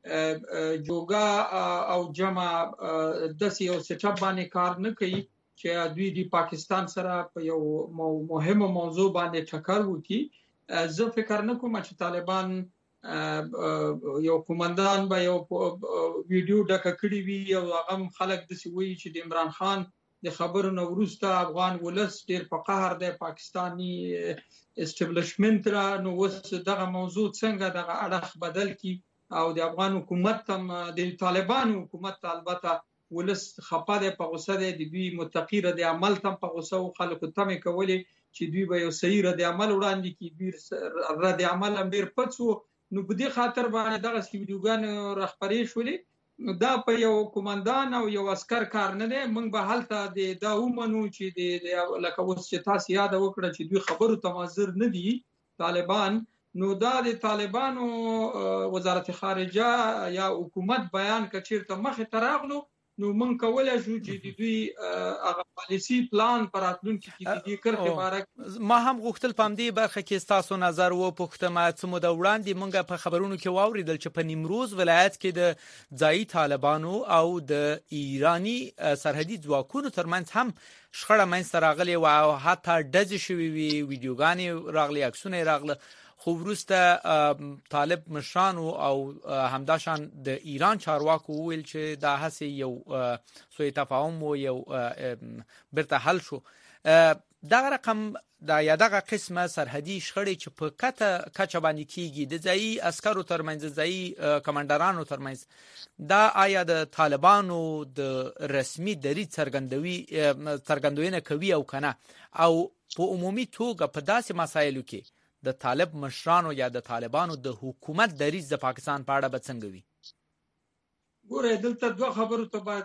جوګه او جمع داسې یو سیټ اپ باندې کار نه کوي چې دوی د پاکستان سره په یو مهمه موضوع باندې ټکر وکړي. زه فکر نه کوم چې طالبان یو قومندان به یو ویډیو ډکه کړې وي او هغه خلک داسې وایي چې د عمران خان د خبرو نه وروسته افغان ولس ډېر په قهر دی پاکستاني اسټابلیشمنت را. نو اوس دغه موضوع څنګه دغه اړخ بدل کی او د افغان حکومت هم د طالبانو حکومت البته ولس خپه دی، په غوسه دی، د دوی متقی رد عمل تم په غوسه او خلکو تمې کولې چې دوی به یو صحیح رد عمل وړاندې کړي، دوی رد عمل هم ډېر پڅ و. نو په دې خاطر باندې دغه ویډیوګانې راخپرې شولې. دا په یو قومندان او یو عسکر کار نه دی. موږ به هلته د دا ومنو چې د لکه اوس چې تاسو یاد وکړه چې دوی خبرو ته حاضر نه دي طالبان. نو دا د طالبانو وزارت خارجه یا حکومت بیان کچیر ته مخه تراغلو نو من کولای شو چې د دوی هغه پالیسی پلان پر راتلونکي کې د دې کرښې باره ما هم غوښتل پام دی برخه کې تاسو نظر و پوښتم چې مو د وړاندې مونږ په خبرونو کې واوریدل چې په نیمروز ولایت کې د ځایي طالبانو او د ایرانی سرحدي ځواکونو ترمنځ هم شخړه منځته راغلې او حتی ډزې شوې وي، ویډیوګانې راغلي، عکسونه راغله. خو وروسته طالب مشرانو او همداشان د ایران چارواکو ویل چې دا هڅه یو سوء تفاهم او یو برته حل شو. دا رقم دا یا دغه قسمه سرحدي شخړې چې په کته کچه باندې کیږي د ځایي عسکرو ترمنځ ځایي کمانډرانو ترمنځ، دا آیا د طالبانو د رسمي دریځ څرګندوي څرګندونه کوي او کنه، او په عمومي توګه په داسې مسایلو کې د طالب مشرانو یا د طالبانو د حکومت دریځ د پاکستان په اړه به څنګه وي؟ ګوره دلته دوه خبرو ته باید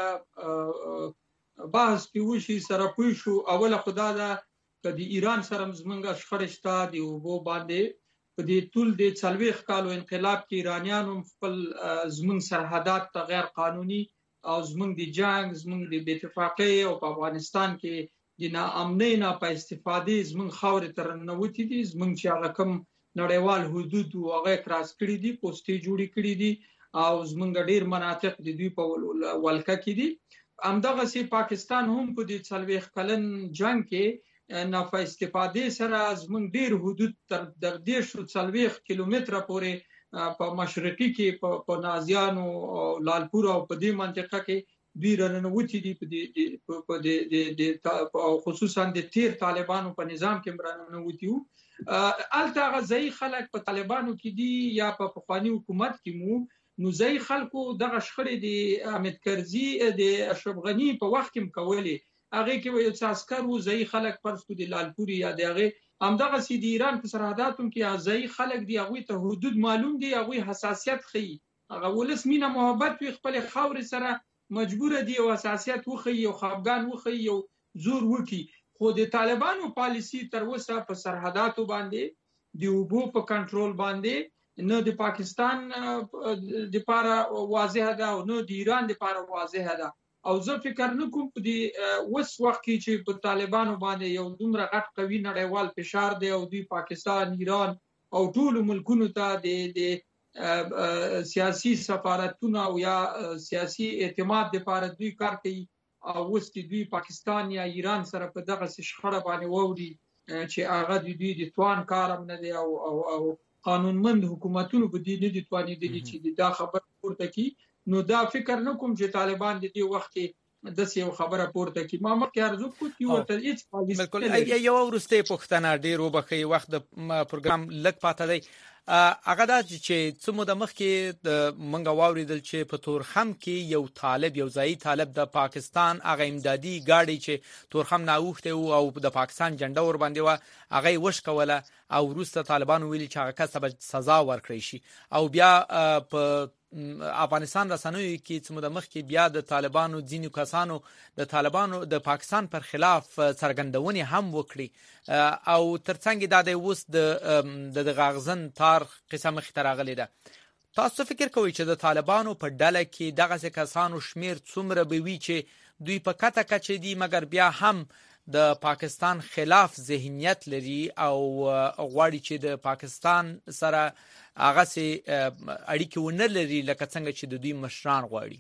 موږ بحث کې وشي سره پوه شو. اوله خدا دا که د ایران سره زمونږ شخړې شته د اوبو باندې په دې ټول د څلوېښت کالو انقلاب کې ایرانیانو خپل زمونږ سرحدات ته غیر قانوني او زمونږ د جنگ زمونږ د بې اتفاقۍ او په افغانستان کې د ناامنۍ نه په استفادې زمونږ خاورې ته راننوتي دي. زمونږ چې هغه کوم نړیوال حدود و هغه کراس کړي دي، پوستې جوړې کړي دي او زمونږ ډېر مناطق د دوی په ولکه کې دي. همدغسې پاکستان هم په دې څلوېښت کلن جنگ کې نه په استفادې سره زمونږ ډېر حدود تر د دېرش څلوېښت کیلومتره پورې په مشرقي کې په نازیانو او لالپور او په دې منطقه کې دوی راننوتي دي په دې خصوصا د تیر طالبانو په نظام کې راننوتي وو. هلته هغه ځایي خلک په طالبانو کې دي یا په پخواني حکومت کې مو، نو ځایي خلکو دغه شخړې د حامد کرزي د اشرف غني په وخت کې کولې. هغه کې یو څه عسکر وو ځایي خلک فرض کړو د لالپوري یا د هغه همدغسې د ایران په سرحداتو کې ځایي خلک دي، هغوی ته حدود معلوم دي، هغوی حساسیت ښیي، هغه ولس مینه محبت وي خپلې خاورې سره مجبوره دي او حساسیت وښیي او خفګان وښیي او زور وکړي. خو د طالبانو پالیسي تر اوسه په سرحداتو باندې د اوبو په کنټرول باندې نه د پاکستان دپاره واضحه ده او نه د ایران دپاره واضحه ده. او زه فکر نه کوم په دې اوس وخت کې چې په طالبانو باندې یو دومره غټ قوي نړیوال فشار دی او دوی پاکستان، ایران او ټولو ملکونو ته د سیاسي سفارتونه او یا سیاسي اعتماد دپاره دوی کار کوي او اوس د دوی پاکستان یا ایران سره په دغسې شخړه باندې واوړي چې هغه د دوی د توان کار هم نه دی او او قانونمند حکومتونو په دې نه دي توانېدلي چې دا خبره پورته کړي. نو دا فکر نه کوم چې طالبان د دې وخت کې داسې یو خبره پورته کړي. ما مخکې عرض وکړو چې ورته هېڅ پالیسي بالکل. یو وروستۍ پوښتنه، ډېر وبښئ وخت د پروګرام لږ پاته دی، هغه دا چې څه موده مخکې موږ واورېدل چې په تورخم کې یو طالب یو ځایي طالب د پاکستان هغه امدادي ګاډۍ چې تورخم نه اوښتی و او د پاکستان جنډه ورباندې وه هغه یې وشکوله او وروسته طالبانو ویلي چې هغه کس ته به سزا ورکړی شي. او بیا په افغانستان رسنیو کې څه موده مخکې بیا د طالبانو ځینو کسانو د طالبانو د پاکستان پر خلاف څرګندونې هم وکړي او ترڅنګ دا د اوس د د غاغزن تار قصه مخې ته راغلې ده. تاسو فکر کوئ چې د طالبانو په ډله کې دغسې کسانو شمیر څومره به وي چې دوی په کته کچې دي مګر بیا هم د پاکستان خلاف ذهنیت لري او غواړي چې د پاکستان سره هغه سي اړیکې ونه لري لکه څنګه چې د دوی مشران غواړي؟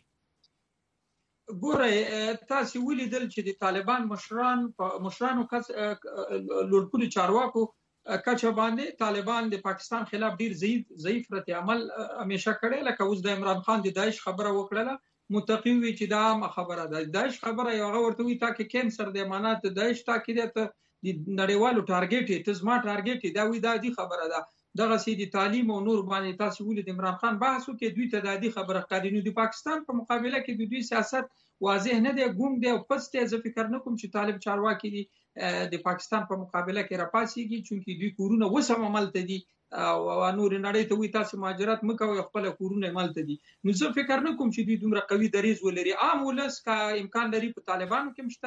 ګوره تاسو ولیدل چې د طالبان مشران مشرانو کس لوړپوړي چارواکو کچه باندې طالبان د پاکستان خلاف ډیر ضعیف ضعیف رد عمل همیشه کړی. لکه اوس د عمران خان د داعش خبره وکړه، متقی وی چې دا خبره ده داعش خبره یو هغه ورته وی تا کې کینسر د امانات د داعش تا کې ته د نړیوالو ټارګټ ته زما ټارګټ دا وی دا دی خبره ده. دغه سي د تعلیم او نور باندې تاسو ولید عمران خان بحث وکړي دوی ته د دې خبره کړي. نو د پاکستان په مقابله کې د دوی سیاست واضح نه دی، ګونګ دی او پسته. زه فکر نه کوم چې طالب چارواکي دي د پاکستان په مقابله کې راپاسيږي، چونکی دوی کورونه وسم عمل ته دي او نور نړۍ ته وي تاسو مهاجرت مکوئ خپل کورونه عمل ته دي. نو زه فکر نه کوم چې دوی دومره قوي دریځ ولري. عام ولس کا امکان لري په طالبانو کې مشته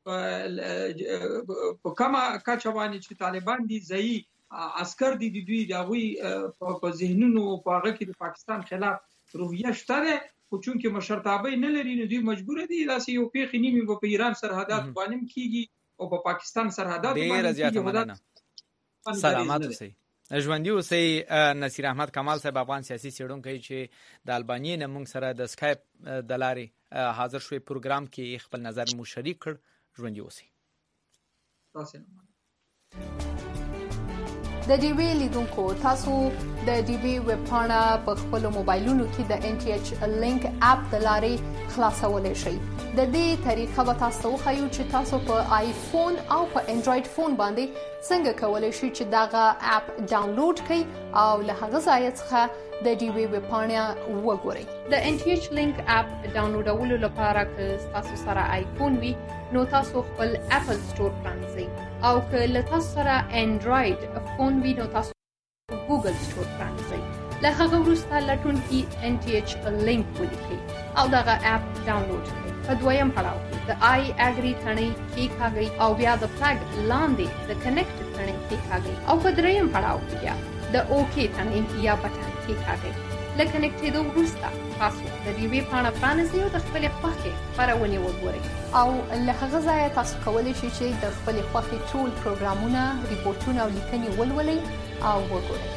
په کومه کچه باندې چې طالبان دي ځای عسكر دي دوی دغوی په ذهنونو په هغه کې د پاکستان خلاف روحیه شته، خو چونکې مشرتابه نه لري نو دوی مجبور دي داسې یو پیښې نیمه په ایران سرحدات باندې کیږي او په پاکستان سرحدات باندې کیږي. سلامات اوسئ، ژوندي اوسئ. نصیر احمد کمال صاحب افغان سیاسي څېړونکی چې د البانیې نه موږ سره د سکایپ د لارې حاضر شوی پروګرام کې خپل نظر مو شریک کړ. ژوندي اوسئ. د ډي وی لیدونکو تاسو د ډي وی ویب پاڼه په خپل موبایلونو کې د ان ټي ایچ لینک اپ د لارې خلاصولای شئ. د دې طریقه به تاسو وښیو چې تاسو په آیفون او په انډراید فون باندې څنګه کولای شئ چې دغه اپ ډاونلوډ کړئ او له هغه ځای څخه د ډي وی ویب پاڼه وګورئ. د ان ټي ایچ لینک اپ ډاونلوډولو لپاره که تاسو سره آیفون وي نو تاسو خپل اپل سٹور پرانځئ او که له تاسو سره انډراید فون وي نو تاسو ګوګل سٹور پرانځئ. له هغه وروسته لټون کې ان ټي ایچ لینک ولیکئ او دغه اپ ډاونلوډ کړئ. په دویم پړاو کې د آی اګری تڼۍ کېکاږئ او بیا د فلګ لاندې د کنیکټ تڼۍ کېکاږئ او په دریم پړاو کې بیا د اوکې تڼۍ یا بټن کېکاږئ. له کنیکټېدو وروسته تاسو د دې ویب پاڼه پرانیزئ او د خپلې خوښې خپرونې وګورئ او له هغه ځایه تاسو کولی شئ چې د خپلې خوښې ټول پروګرامونه، ریپورټونه او لیکنې ولولئ او وګورئ.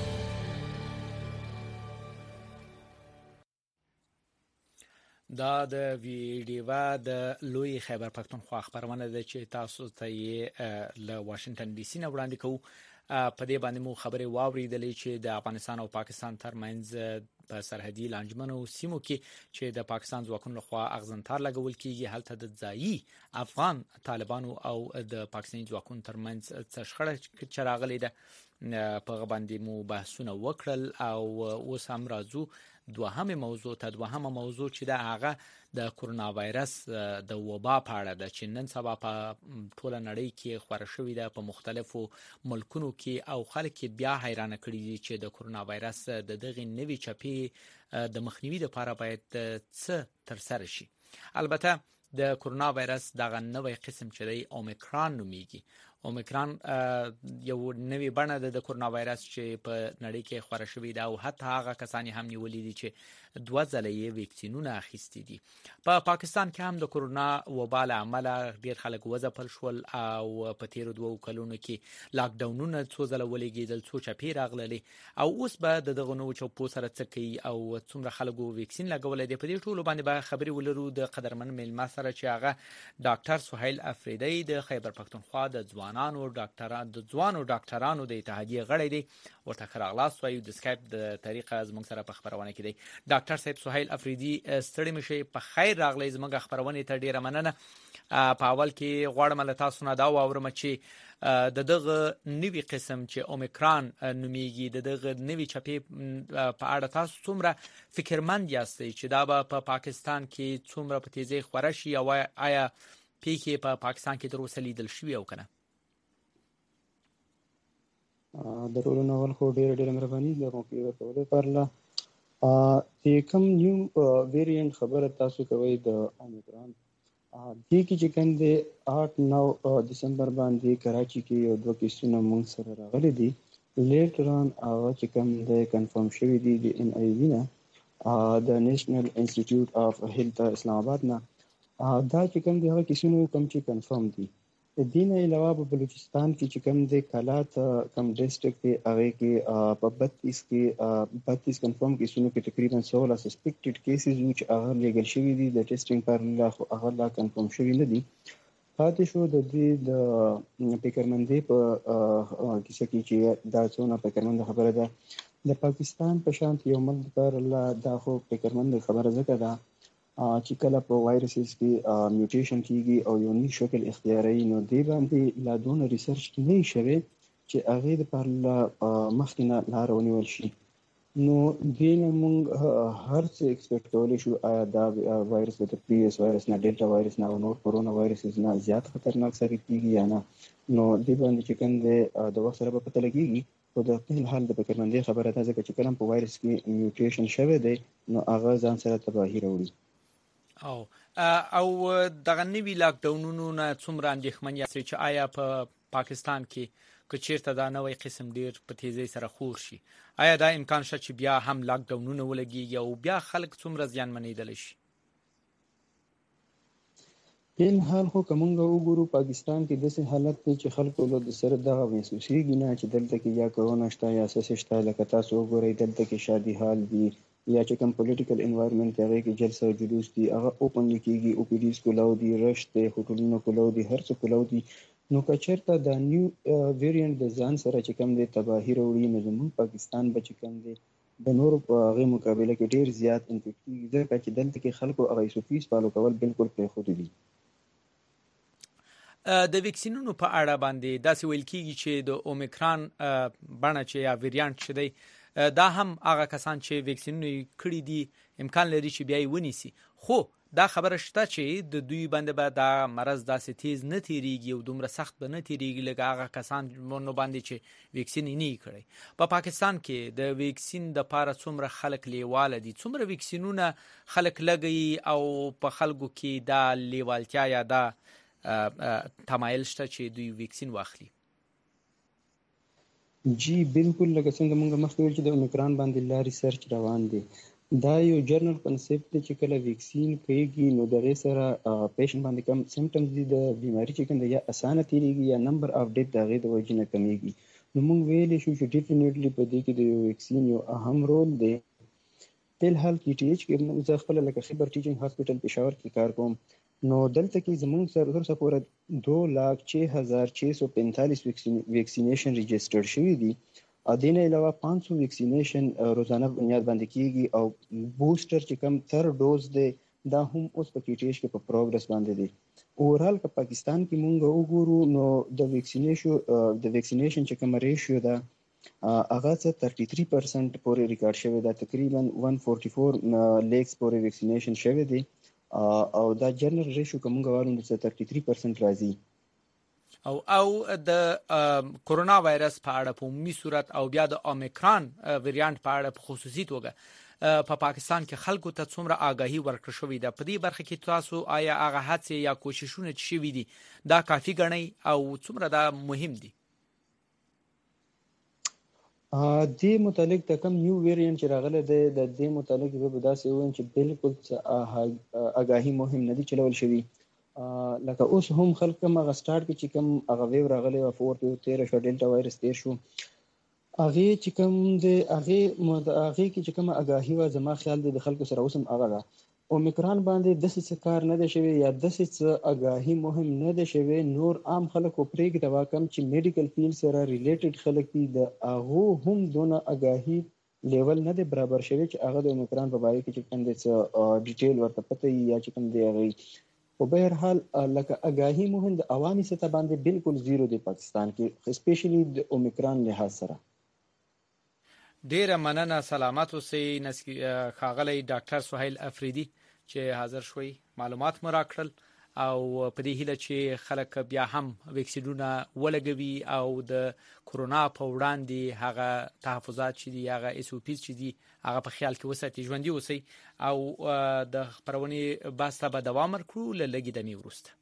دا د ویډیو د لوی خیبر پښتونخوا خبرونه ده چې تاسو ته یې له واشنگټن ډي سي نه وړاندې کوو. په دې باندې مو خبرې واوریدلې چې د افغانستان او پاکستان ترمنځ په سرحدي لانجمنو سیمو کې چې د پاکستان ځواکونو لخوا اغزنتار لګول کیږي هلته د ځایي افغان طالبانو او د پاکستاني ځواکونو ترمنځ څه شخړه چې راغلې ده په باندې مو بحثونه وکړل او اوس هم راځو دوهمه موضوع ته. دوهمه موضوع چې د هغه د کورونا وایرس د وبا په اړه ده چې نن سبا په ټوله نړۍ کې خبره شوې ده په مختلفو ملکونو کې او خلک بیا حیرانه کړي دي چې د کورونا وایرس د دغه نوي چپی د مخنیوي لپاره باید څه تر سره شي. البته د کورونا وایرس دغه نوې قسم چې دی اومیکرون نومیږي. اومیکرون یو نوې بڼه ده د کورونا وایرس چې په نړۍ کې خبره شوې ده او حتی هغه کسان هم نیولې دي چې دوه ځله یې ویکسینونه اخیستي دي. په پا پاکستان کې هم د کورونا وبا له امله ډېر خلک وځپل شول او په تیرو دوو کلونو کې لاک ډاونونه څو ځله ولګېدل، څو چپې راغللې او اوس به د دغه نوو چوپو سره څه کوي او څومره خلکو ویکسین لګولی دی. په دې ټولو باندې به خبرې ولرو د قدرمن میلمه سره چې هغه ډاکټر سهیل افریدی د خیبر پښتونخوا د ځوانانو ډاکټرانو د ځوانو ډاکټرانو د اتحادیې غړی دی. ورته ښه راغلاست وایو د سکایپ د طریقه زموږ سره په خبرونه کې دی. ډاکټر صاحب سهیل افریدی ستړي مشي، په خیر راغلی زموږ خبرونه ته ډیره مننه. په اول کې غواړم له تاسو نه دا واورم چې د دغه نوي قسم چې اومیکرون نومیږي د دغه نوي چپې په اړه تاسو څومره فکرمند یاستئ چې دا به په پاکستان کې څومره په تیزی خپره شي او آیا پیښې په پاکستان کې تر اوسه لیدل شوي او کنه؟ د ټولو ناول خو ډېره ډېره مهرباني د موقع ورکولو لپاره. چې کوم نیو ویریانټ خبره تاسو کوئ د اومیکرون دې کې چې کوم دی آټ نو دسمبر باندې کراچي کې یو دوه کیسونه موږ سره راغلي دي. لیټر آن هغه چې کوم دی کنفرم شوي دي د ان آی وي نه د نیشنل انسټیټیوټ اف هیلث اسلام آباد نه. دا چې کوم دی هغه کیسونه کوم چې کنفرم دي. د دې نه علاوه په بلوچستان کې چې کوم دی کلات کم ډسټرکټ دی هغه کې په بتیس کې بتیس کنفرم کیسونو کې تقریبا سولہ سسپیکټډ کیسز وو چې هغه لیګل شوي دي د ټیسټینګ پر لا خو هغه لا کنفرم شوي نه دي. پاتې شو د دې د فکرمندۍ په کیسه کې چې دا څونه فکرمند خبره ده د پاکستان په شان یو ملک پر لا دا خو فکرمند خبره ځکه ده چې کله په وایرسز کې میوټیشن کیږي او یو نوی شکل اختیاري نو دی باندې لا دونه ریسرچ نه شوی چې هغه د پر مخکې نه لار ونیول شي. نو دین موږ هر څه ایکسپیکټ کولی شو آیا دا وایرس د پریویس وایرس نه ډیلټا وایرس نه او نور کورونا وایرسز نه زیات خطرناک ثابت کیږي یا نه. نو دی باندې چې کوم دی د وخت سره په پته لګیږي خو د خپل حال د فکرمندۍ خبره ده ځکه چې کله په وایرس کې میوټیشن شوی دی نو هغه ځان سره تباهي راوړي. او او دغه نوی لاک ډاونونو نه څومره اندېښمن یاستئ چې آیا په پاکستان کې که چیرته دا نوی قسم ډیر په تیزی سره خور شي آیا دا امکان شته چې بیا هم لاک ډاونونه ولګیږي او بیا خلک څومره زیانمنېدلی شي؟ بل حال خو کومنګ وګورو پاکستان کې داسې حالت دی چې خلکو له سره دغه محسوسېږي نه چې دلته کې یا کرونا شته یا څه شته. لکه تاسو وګورئ دلته کې شادي حال دي یا چې کوم پولیټیکل انوایرمنټ هغه کې جلسه او جلوس دي هغه اوپنلی کېږي، او پیډیز کولاو دي، رش دی، هوټلونه کولاو دي، هر څه کولاو دي. نو کچرته د نیو ویریانت د ځان سره چې کوم دی تباهي راوړي نو زموږ پاکستان به چې کوم دی د نورو په هغې مقابله کې ډېر زیات انفیکټ کېږي ځکه چې دلته کې خلکو هغه ایس او پیز فالو کول بالکل پرېښودي دي. د ویکسینونو په اړه باندې داسې ویل کېږي چې د اومیکران بڼه چې یا ویریانت چې دی دا هم هغه کسان چې ویکسینونه کړي دي امکان لري چې بیا یې ونیسي، خو دا خبره شته چې د دوی باندې به دا مرض داسې تیز نه تیریږي او دومره سخت به نه تیریږي لکه هغه کسان باندې چې ویکسین یې نه کړی. په پا پاکستان کې د ویکسین د پاره څومره خلک لیواله دي، څومره ویکسینونه خلک لګي او په خلکو کې دا لیوالتیا یا دا تمایل شته چې دوی ویکسین واخلي؟ جی بالکل لکه څنګه موږ مخکې ویل چې د اومیکران باندې لا ریسرچ روان دی. دا یو جرنل کنسپټ دی چې کله ویکسین کېږي نو د هغې سره پیشنټ باندې کم سمټمز دي د بیماري چې کوم دی یا اسانه تېرېږي یا نمبر آف ډیت د هغې د وجې نه کمیږي. نو موږ ویلی شو چې ډیفینیټلی په دې کې د یو ویکسین یو اهم رول دی. فی الحال کې ټي ایچ کې زه خپله لکه خیبر ټیچنګ هاسپټل پېښور کې کار کوم، نو دلته کې زموږ سره تر اوسه پورې دو لاک چھ ہزار چھ سو پینتالیس ویکسینیشن رجسٹرډ شوي دي. دې نه علاوه پانچ سو ویکسینیشن روزانه بنیاد باندې کېږي او بوسټر چې کوم تھرډ ډوز دی دا هم اوس په کې ټي ایچ کې په پروګرس باندې دی. اوورال په پاکستان کې مونږ وګورو نو د ویکسینیشن د ویکسینیشن چې کوم ریشیو ده هغه څه تھرٹی تھری پرسنٹ پورې ریکارډ شوی ده، تقریبا ون فورټي فور لیکس پورې ویکسینیشن شوی دی او دا جنرال ریشیو کوم غواړو نو تھرٹی تھری پرسنٹ راځي. او او د کورونا وایرس په اړه په عمومي صورت او بیا د اومیکران ویریانت په اړه په خصوصي توګه په پا پاکستان کې خلکو ته څومره آگاهي ورکړل شوې ده؟ په دې برخه کې تاسو آیا هغه هڅې یا کوششونه چې شوي دي دا کافي ګڼئ او څومره دا مهم دي؟ دې متعلق د کوم نیو ویریانت چې راغلی دی د دې متعلق زه به داسې ووایم چې بالکل آگاهي مهم نه دي چلول شوي. لکه اوس هم خلک کوم هغه سټارټ کې چې کوم هغه ویو راغلی وه فور کې تېره شوه ډیلټا وایرس تېر شو هغې چې کوم دی هغې هغې کې چې کومه آګاهي وه زما خیال دی د خلکو سره اوس هم هغه ده. اومیکران باندې داسې څه کار نه دی شوی یا داسې څه آګاهي مهم نه دی شوی. نور عام خلکو پرېږده واکم چې میډیکل فیلډ سره ریلیټډ خلک دي د هغو هم دونه آګاهي لیول نه دی برابر شوی چې هغه د اومیکران په باره کې چې کوم دی څه ډیټیل ورته پته وي یا چې کوم دی هغې خو بهرحال لکه آگاهي مهم د عوامي سطح باندې بالکل زیرو دی پاکستان کې اسپیشلی د اومیکران لحاظ سره. ډیره مننه، سلامت اوسئ. ښاغلی ډاکټر سهیل افریدي چې حاضر شوي معلومات مو راکړل او په دې هیله چې خلک بیا هم ویکسینونه ولګوي او د کورونا په وړاندې هغه تحفظات چې دي هغه ایس او پیز چې دي هغه په خیال کې وساتي، ژوندي اوسئ او د خپرونې بحث ته به دوام ورکړو له لږې دمې وروسته.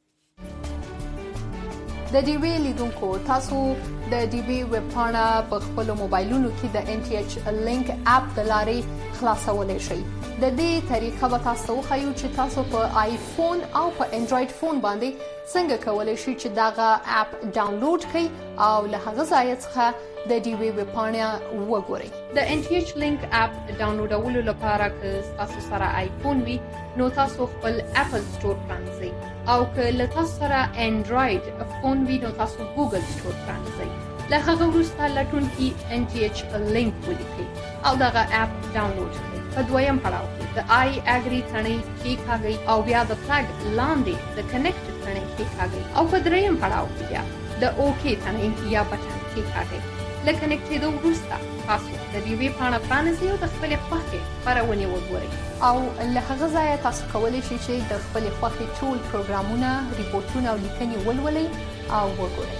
د ډي وی لیدونکو تاسو د ډي وی ویب پاڼه په خپل موبایلونو کې د ان ټي ایچ لینک اپ د لارې خلاصولای شئ. د دې طریقه به تاسو وښیو چې تاسو په آیفون او په انډراید فون باندې څنګه کولای شئ چې داغه اپ ډاونلوډ کړئ او له هغه ځای څخه د ډي وی ویب پاڼه وګورئ. د ان ټي ایچ لینک اپ ډاونلوډولو لپاره که تاسو سره آیفون وي نو تاسو خپل اپل سٹور پرانځئ او که له تاسو سره انډراید فون وي نو تاسو ګوګل سٹور پرانځئ. له هغه وروسته لټون کې ان ټي ایچ لینک ولیکئ او دغه اپ ډاونلوډ کړئ. په دویم پړاو کې د آی اګری ثنې کېکاږئ او بیا د فلګ لاندې د کنیکټ ثنې کېکاږئ او په دریم پړاو کې بیا د اوکې ثنې یا بټن کېکاږئ. له کنیکټېدو وروسته تاسو د ډي وی پاڼه پرانیزئ او د خپلې خوښې خپرونې وګورئ او له هغه ځایه تاسو کولی شئ چې د خپلې خوښې ټول پروګرامونه، ریپورټونه او لیکنې ولولئ او وګورئ.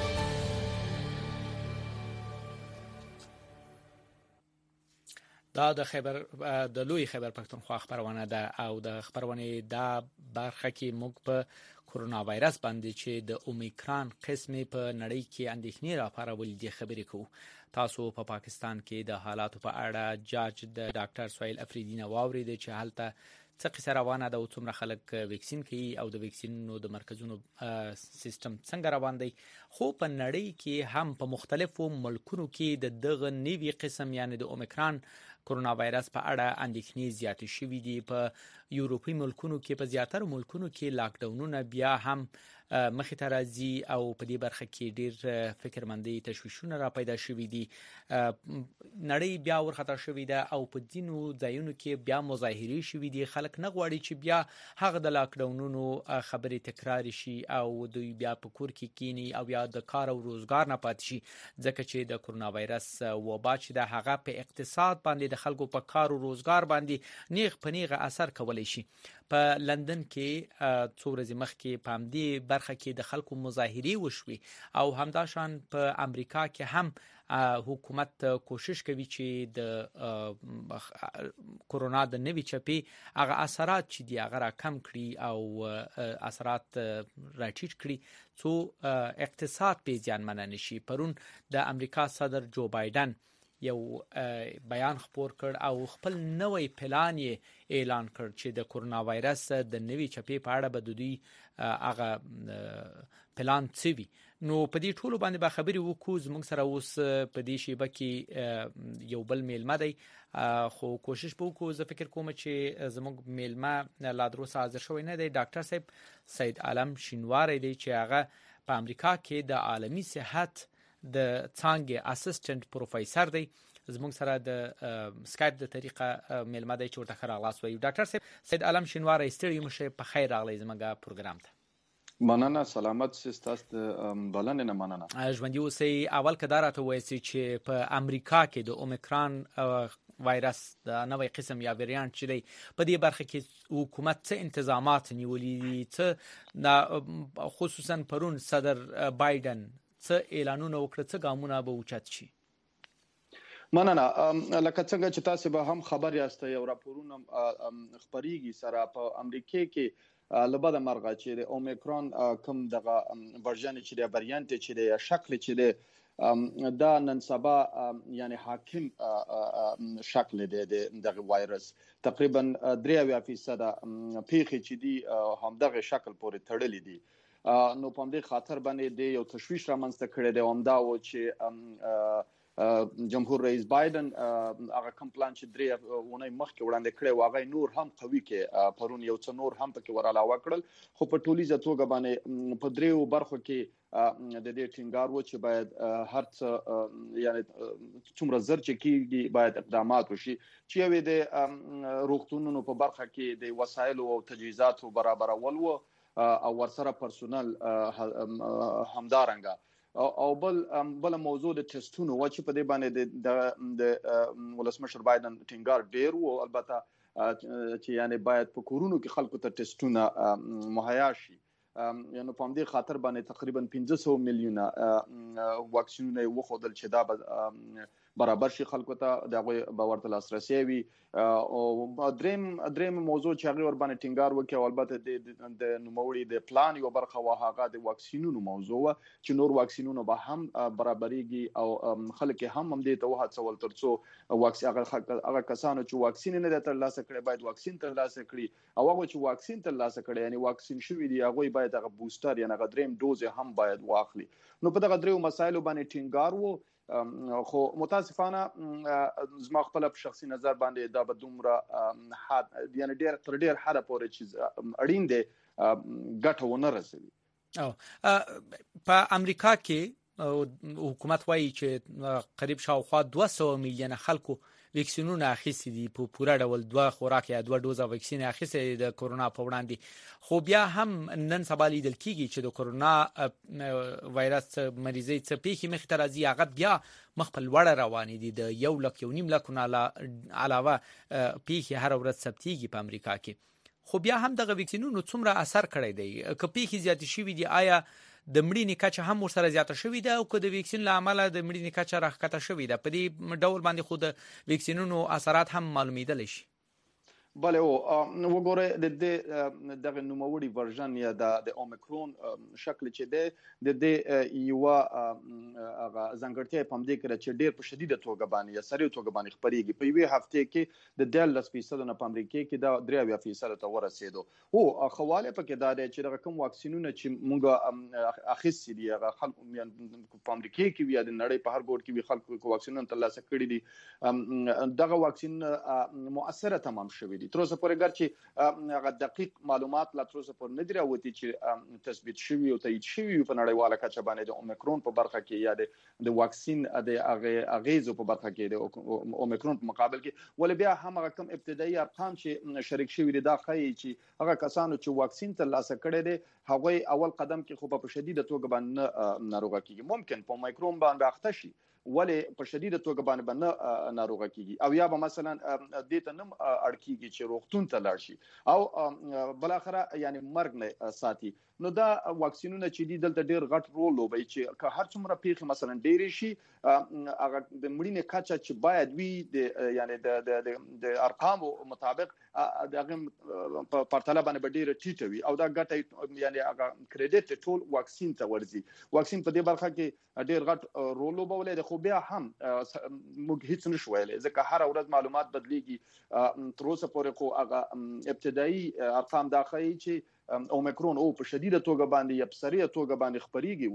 دا د خیبر د لوی خیبر پښتونخوا خبرونه ده او د خبرونه دا برخه کې موږ په کورونا وایرس باندې چې د اومیکران قسمه په نړۍ کې اندېښنې راپارولې دي خبرې کوو. تاسو په پا پاکستان کې د حالاتو په اړه جاج د ډاکټر سهیل افریدي نه واورید چې هلته څه قصه روانه ده او څومره خلک ویکسین کوي او د ویکسینونو د مرکزونو سیستم څنګه روان دی. خو په نړۍ کې هم په مختلفو ملکونو کې د دغه نوي قسم یعنی د اومیکران کرونا وایرس په اړه اندېښنې زیاتې شوې دي. په یورپي ملکونو کې په زیاتره ملکونو کې لاک ډاونونه بیا هم مخې ته راځي او په دې برخه کې ډېر فکرمندۍ تشویشونه را پیدا شوي دي. نړۍ بیا ورخطا شوې ده او په ځینو ځایونو کې بیا مظاهرې شوي دي. خلک نه غواړي چې بیا هغه د لاک ډاونونو خبرې تکرار شي او دوی بیا په کور کې کینی او بیا د کار او روزګار نه پاتې شي، ځکه چې د کرونا وایرس وبا چې د هغه په اقتصاد باندې د خلکو په کار او روزګار باندې نیغ په نیغه اثر کولی شي. په لندن کې څو ورځې مخکې په همدې برخه کې د خلکو مظاهرې وشوي او همداشان په امریکا کې هم حکومت کوشش کوي چې د کرونا د نوي چپې هغه اثرات چې دی هغه را کم کړي او اثرات را ټیټ کړي څو اقتصاد په زیانمن نشي. پرون د امریکا صدر جو بایدن یو بیان خپور کړ او خپل نوې پلان یې اعلان کړ چې د کرونا وایرس د نوي چپې په اړه به د دوی هغه پلان څه وي. نو په دې ټولو باندې به خبرې وکړو. زموږ سره اوس په دې شیبه کې یو بل میلمه دی، خو کوشش به وکړو. زه فکر کوم چې زموږ میلمه لا تروسه حاضر شوی نه دی. ډاکټر صاحب سید عالم شینواری دی چې هغه په امریکا کې د عالمي صحت د څانګې اسسټنټ پروفیسور دی. زموږ سره د سکایپ د طریقه میلمه دی چې ورته ښه راغلاست وایو. ډاکټر صاحب سید عالم شینواری ستړي مشه، په خیر راغلی زموږ پروګرام ته. مننه، سلامت ستاسو د بلنې نه مننه. ژوندي اوسئ. اول که دا راته ووایئ چې په امریکا کې د اومیکران وایرس د نوې قسم یا ویریانت چې دی په دې برخه کې حکومت څه انتظامات نیولي دي، څه خصوصا پرون صدر بایدن څه اعلانونه وکړه، څه ګامونه به اوچت شي؟ مننه. لکه څنګه چې تاسو به هم خبر یاست، یو راپورونه خبريږي سره په امریکا کې لبد مرغه چې د اومیکرون کوم دغه ورژن چې د وریانت چې د شکل چې د دا نن سبا یعنی حاکم شکل دی د وایرس تقریبا درې فیصد پیخي چې دی همدغه شکل پورې تړلې دي. نو په دې خاطر باندې د یو تشویش رامنځته کړی دی. همدا و چې جمهور رئیس بایدن هغه کوم پلان چې درې ونې مخکې وړاندې کړی و هغه نور هم قوي کې پرون یو څه نور هم پکې ور علاوه کړل، خو په ټولیزه توګه باندې په دریو برخو کې د دې ټینګار و چې باید هر څه یعنی څومره زر چې کیږي باید اقدامات وشي چې یو د روغتونونو په برخه کې د وسایلو او تجهیزاتو برابرول و او ورسره پرسونل همدارنګه او بل بل موضوع د ټیسټونو و چې په دې باندې د ولسمشر بایدن ټینګار ډیر و، البته چې یعنی باید په کورونو کې خلکو ته ټیسټونه مهیا شي. یعنی په دې خاطر باندې تقریبا پنځه سوه میلیونه واکسینونه وخدل چې دا برابر شي خلکو ته دغه باور ته لاسرسي وي. او دریم دریم موضوع چې هغه ور باندې ټینګار وکړي، البته د نوموړي د پلان یو برخه وه هغه د واکسینونو موضوع چې نور واکسینونه به هم برابرېږي او خلک هم هم دې ته وهڅول ترڅو واکسین هغه کسانو چې واکسین نه ترلاسه کړي باید واکسین ترلاسه کړي او هغه چې واکسین ترلاسه کړي یعنی واکسین شوی دی هغه باید هغه بوستر یعنی هغه دریم دوز هم باید واخلي. نو په دغه دریو مسایلو باندې ټینګار وو، خو متاسفانه زما خپل په شخصي نظر باندې دا به دومره حد یعنی ډیر تر ډیر حد پورې چې اړین دی ګټه ونه رسوي. او په امریکا کې حکومت وایي چې قریب شاوخوا دوه سوه میلیونه خلکو ویکسینونه اخیستي دي، په پوره ډول دوه خوراک یا دوه دوزه ویکسین اخیستي د کرونا په وړاندې. خو بیا هم نن سبا لیدل کیږي چې د کرونا وایرس مریضۍ څخه پیښې مخ ته راځي، هغه بیا مخ په لوړه روانې دي. د یو لک یو نیم لک نه علاوه پیښې هر ورځ ثبتېږي په امریکا کې. خو بیا هم دغه ویکسینونو څومره اثر کړی دی؟ که پیښې زیاتې شوي دي آیا د مړینې کچه هم ورسره زیاته شوې ده او که د ویکسین له امله د مړینې کچه راښکته شوې ده؟ په دې ډول باندې خو د ویکسینونو اثرات هم معلومېدلی شي. بله او وګوره د دغه نوموړي ورژن یا د اومیکرون شکل چې د د یو هغه ځانګړتیا په همدې کې چې ډېر په شدیده توګه باندې یا سریع توګه باندې خپريږي په یوه هفته کې د دلس فیصد نه په امریکا کې د درې اویا فیصد ته ورسېدو او خواله پکې دا چې دغه کوم واکسینونه چې موږ اخیستي دي هغه خلکو په امریکا کې یا د نړۍ په هر ګوټ کې وی خلکو واکسینونه ترلاسه کړي دي دغه واکسین مؤثره تمام شوی دي تر اوسه پورې ګرځي هغه دقیق معلومات لا تر اوسه پورې نه دی راوتی چې تثبیت شوی او تایید شوی په نړیواله کچه باندې د اومیکرون په برخه کې یا د واکسین د هغه اغیزو په برخه کې د اومیکرون په مقابل کې ول بیا هم هغه کم ابتدایي ارقام چې شریک شوی دي دا ښیي چې هغه کسانو چې واکسین ترلاسه کړي دي هغه اول قدم کې خو په شدیده توګه باندې ناروغه کیږي ممکن په اومیکرون باندې اخته شي ولی په شدیده توګه باندې باندې ناروغه کیږي او یا به مثلا د ته نم اړکیږي چې روغتون ته لاړ شي او بل اخره یعنی مرګ نه ساتي نو دا واکسینونه چې دي دلته ډیر غټ رول لوبي چې که هر څومره پیخي مثلا ډیر شي هغه د مړینې کچه چې باید وي د یعنی د د ارقامو مطابق دغه په پرتله باندې ډیر ټیټ وي او دا ګټه یعنی هغه کریډټ ټول واکسین ته ورځي واکسین په دې برخه کې ډیر غټ رول لوبولای خو بیا هم موږ هیڅ نشو ویلای ځکه هر ورځ معلومات بدلیږي تر اوسه پورې خو هغه ابتدایي ارقام دا ښیي چې اومیکرون او په شدیده توګه باندې یا په سریع توګه باندې خپريږي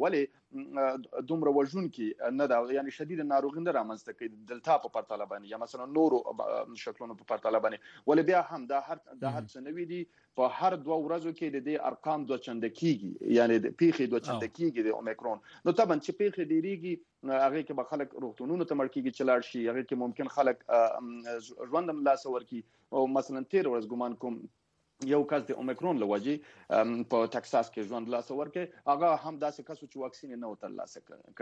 ولی دومره وژون کې نه دا یعنی شدید ناروغي نه رامنځته کوي دلته په پرتله باندې یا مثلا نورو شکلونو په پرتله باندې ولی بیا هم دا هر دا هر څه نوي دي په هر دوه ورځو کې د دې ارقام دوه چنده کیږي یعنی د پیخي دوه چنده کیږي د اومیکرون نو طبعا چې پیخي ډیریږي هغه کې به خلک روغتونونو ته مړ کیږي چلاړ شي هغه کې ممکن خلک ژوندم لاس ورکی او مثلا تیر ورځ ګمان کوم یو کس د اومیکرون لوجي په ټکساس کې ژوند لاس ورکه هغه هم داسې کسو چې واکسین نه وتر لاس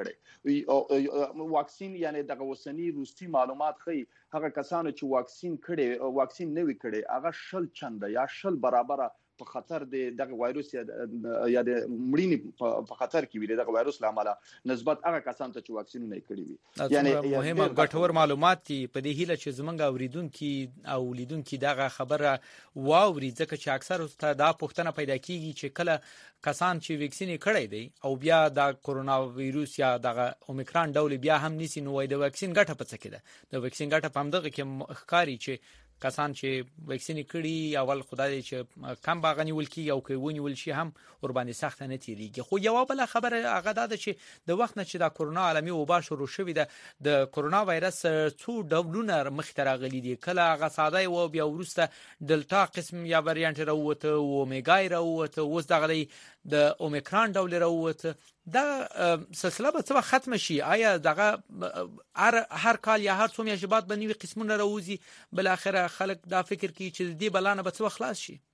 کړي واکسین یعنی دغه وسنی روسي معلومات خي هغه کسانو چې واکسین کړي واکسین نه وی کړي هغه شل چنده یا شل برابر په خطر د دغه وایروس یا د مړینې په خطر کې وي دغه وایروس لامل نسبت هغه کسان ته چې واکسین نه کړي وي یعنی مهمه ګټور معلومات دي په دې هیله چې زمونږ اوریدونکو او لیدونکو دغه خبره واوري ځکه چې اکثر ست دا پوښتنه پیدا کیږي چې کله کسان چې واکسین کړي دي او بیا د کورونا وایروس یا دغه اومیکرون ډول بیا هم نسی نو وای د واکسین ګټه پڅ کېده د واکسین ګټه په همدغه کې ښکاری چې کسان چې واکسین کړي اول خدای چې کم باغنی ولکی او کوي ونیول شي هم ور باندې سخت نه تیریږي خو یو بل خبره هغه ده چې د وخت نه چې د کورونا عالمي وبا شروع شوې ده د کورونا وایرس څو ډولونه مخترغلي دي کله هغه ساده او بیا ورسته دلتا قسم یا وریانت راوته او اومیګا راوته اوس دغه د اومیکرون ډول راوته دا سلسله به څه ختم شي آیا دغه هر هر کال یا هر څو میاشتې بعد به نوي قسمونه راوځي بل اخره خلک دا فکر کوي چې دې بلانه به څه خلاص شي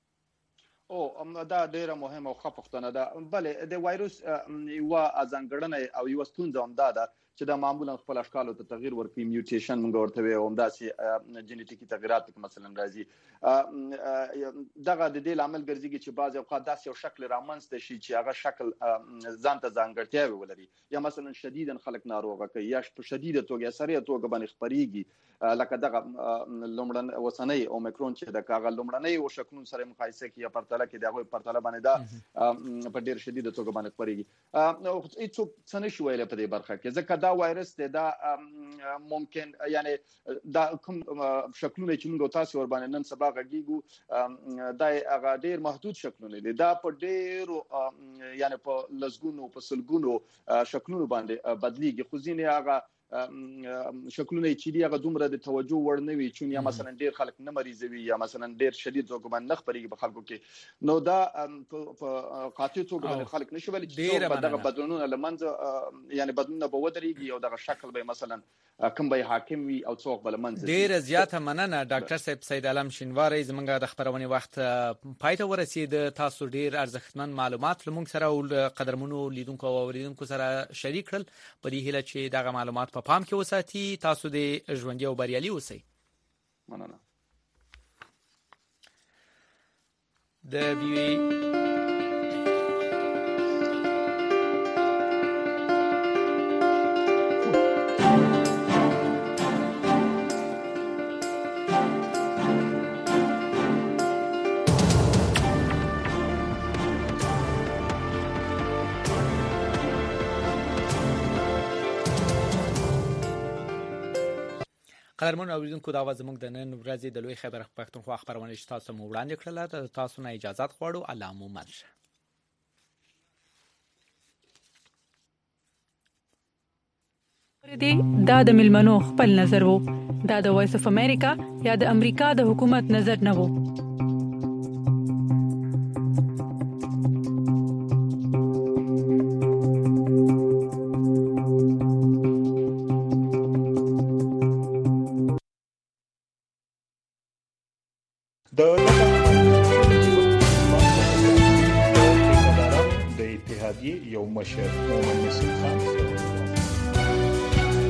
او دا ډیره مهمه او ښه پوښتنه ده بلې د وایروس یو ځانګړنه او یو ستونزه هم ده چې دا معمولا خپل اشکال ته تغییر ورکوي میوټیشن موږ ورته وي او داسې جنیټیکي تغیرات مثلا راځي دغه د دې عامل ګرځي چې بعض اوقات داسې یو شکل رامنځته شي چې هغه شکل ځان ته ځانګړتیا ولري یا مثلا شدیدا خلک ناروغه کوي یا په شدیده توګه سریع توګه باندې خپريږي لکه دغه لومړن وسنۍ اومیکرون چې د کاغه لومړنۍ او شکلون سره مقایسه کې یا پرتله کې دغه پرتله باندې دا په ډیر شدیده توګه باندې خپريږي نو هیڅ څه نشي ویل په دې برخه کې ځکه دا وایرس دا ممکن یعنی دا کوم شکلونه چې موږ تاسو ور باندې نن سبا غږیږو دا هغه ډیر محدود شکلونه دي دا په ډیرو یعنی په لزګونو په سلګونو شکلونه باندې بدلیږي خو ځینې هغه شکلونه چې دی هغه دومره د توجه وړ نه وي چې یا مثلا ډیر خلک نه مریضوي یا مثلا ډیر شدید ځوګ باندې نه خبريږي په خلکو کې نو دا په قاطع توګه باندې خلک نشي ویل چې دغه بدلونونه لمنځه یعنی بدلونونه به ودرېږي او دغه شکل به مثلا کوم به حاکم وي او څوک بل منځ ډیر زیاته مننه ډاکټر صاحب سید علم شینواری زمونږ د خبرونه وخت پایته ورسید تاسو ډیر ارزښتمن معلومات لمونږ سره او قدرمنو لیدونکو او اوریدونکو سره شریک کړل په دې هیله چې دغه معلومات په پام کې وساتي تاسو د ژوندۍ او بریالي اوسئ مننه د وی قدرمن اوریدونکو دا وزموږ د نن ورځې د لوی خبر پښتونخوا خبرونه چې تاسو مو وړاندې کړل تاسو نه اجازه غواړو الله مو منشه. دا د ملمنو خپل نظر وو. دا د وایس اف امریکا یا د امریکا د حکومت نظر نه وو. د اتحادیې یو مشر مومن نصیر خان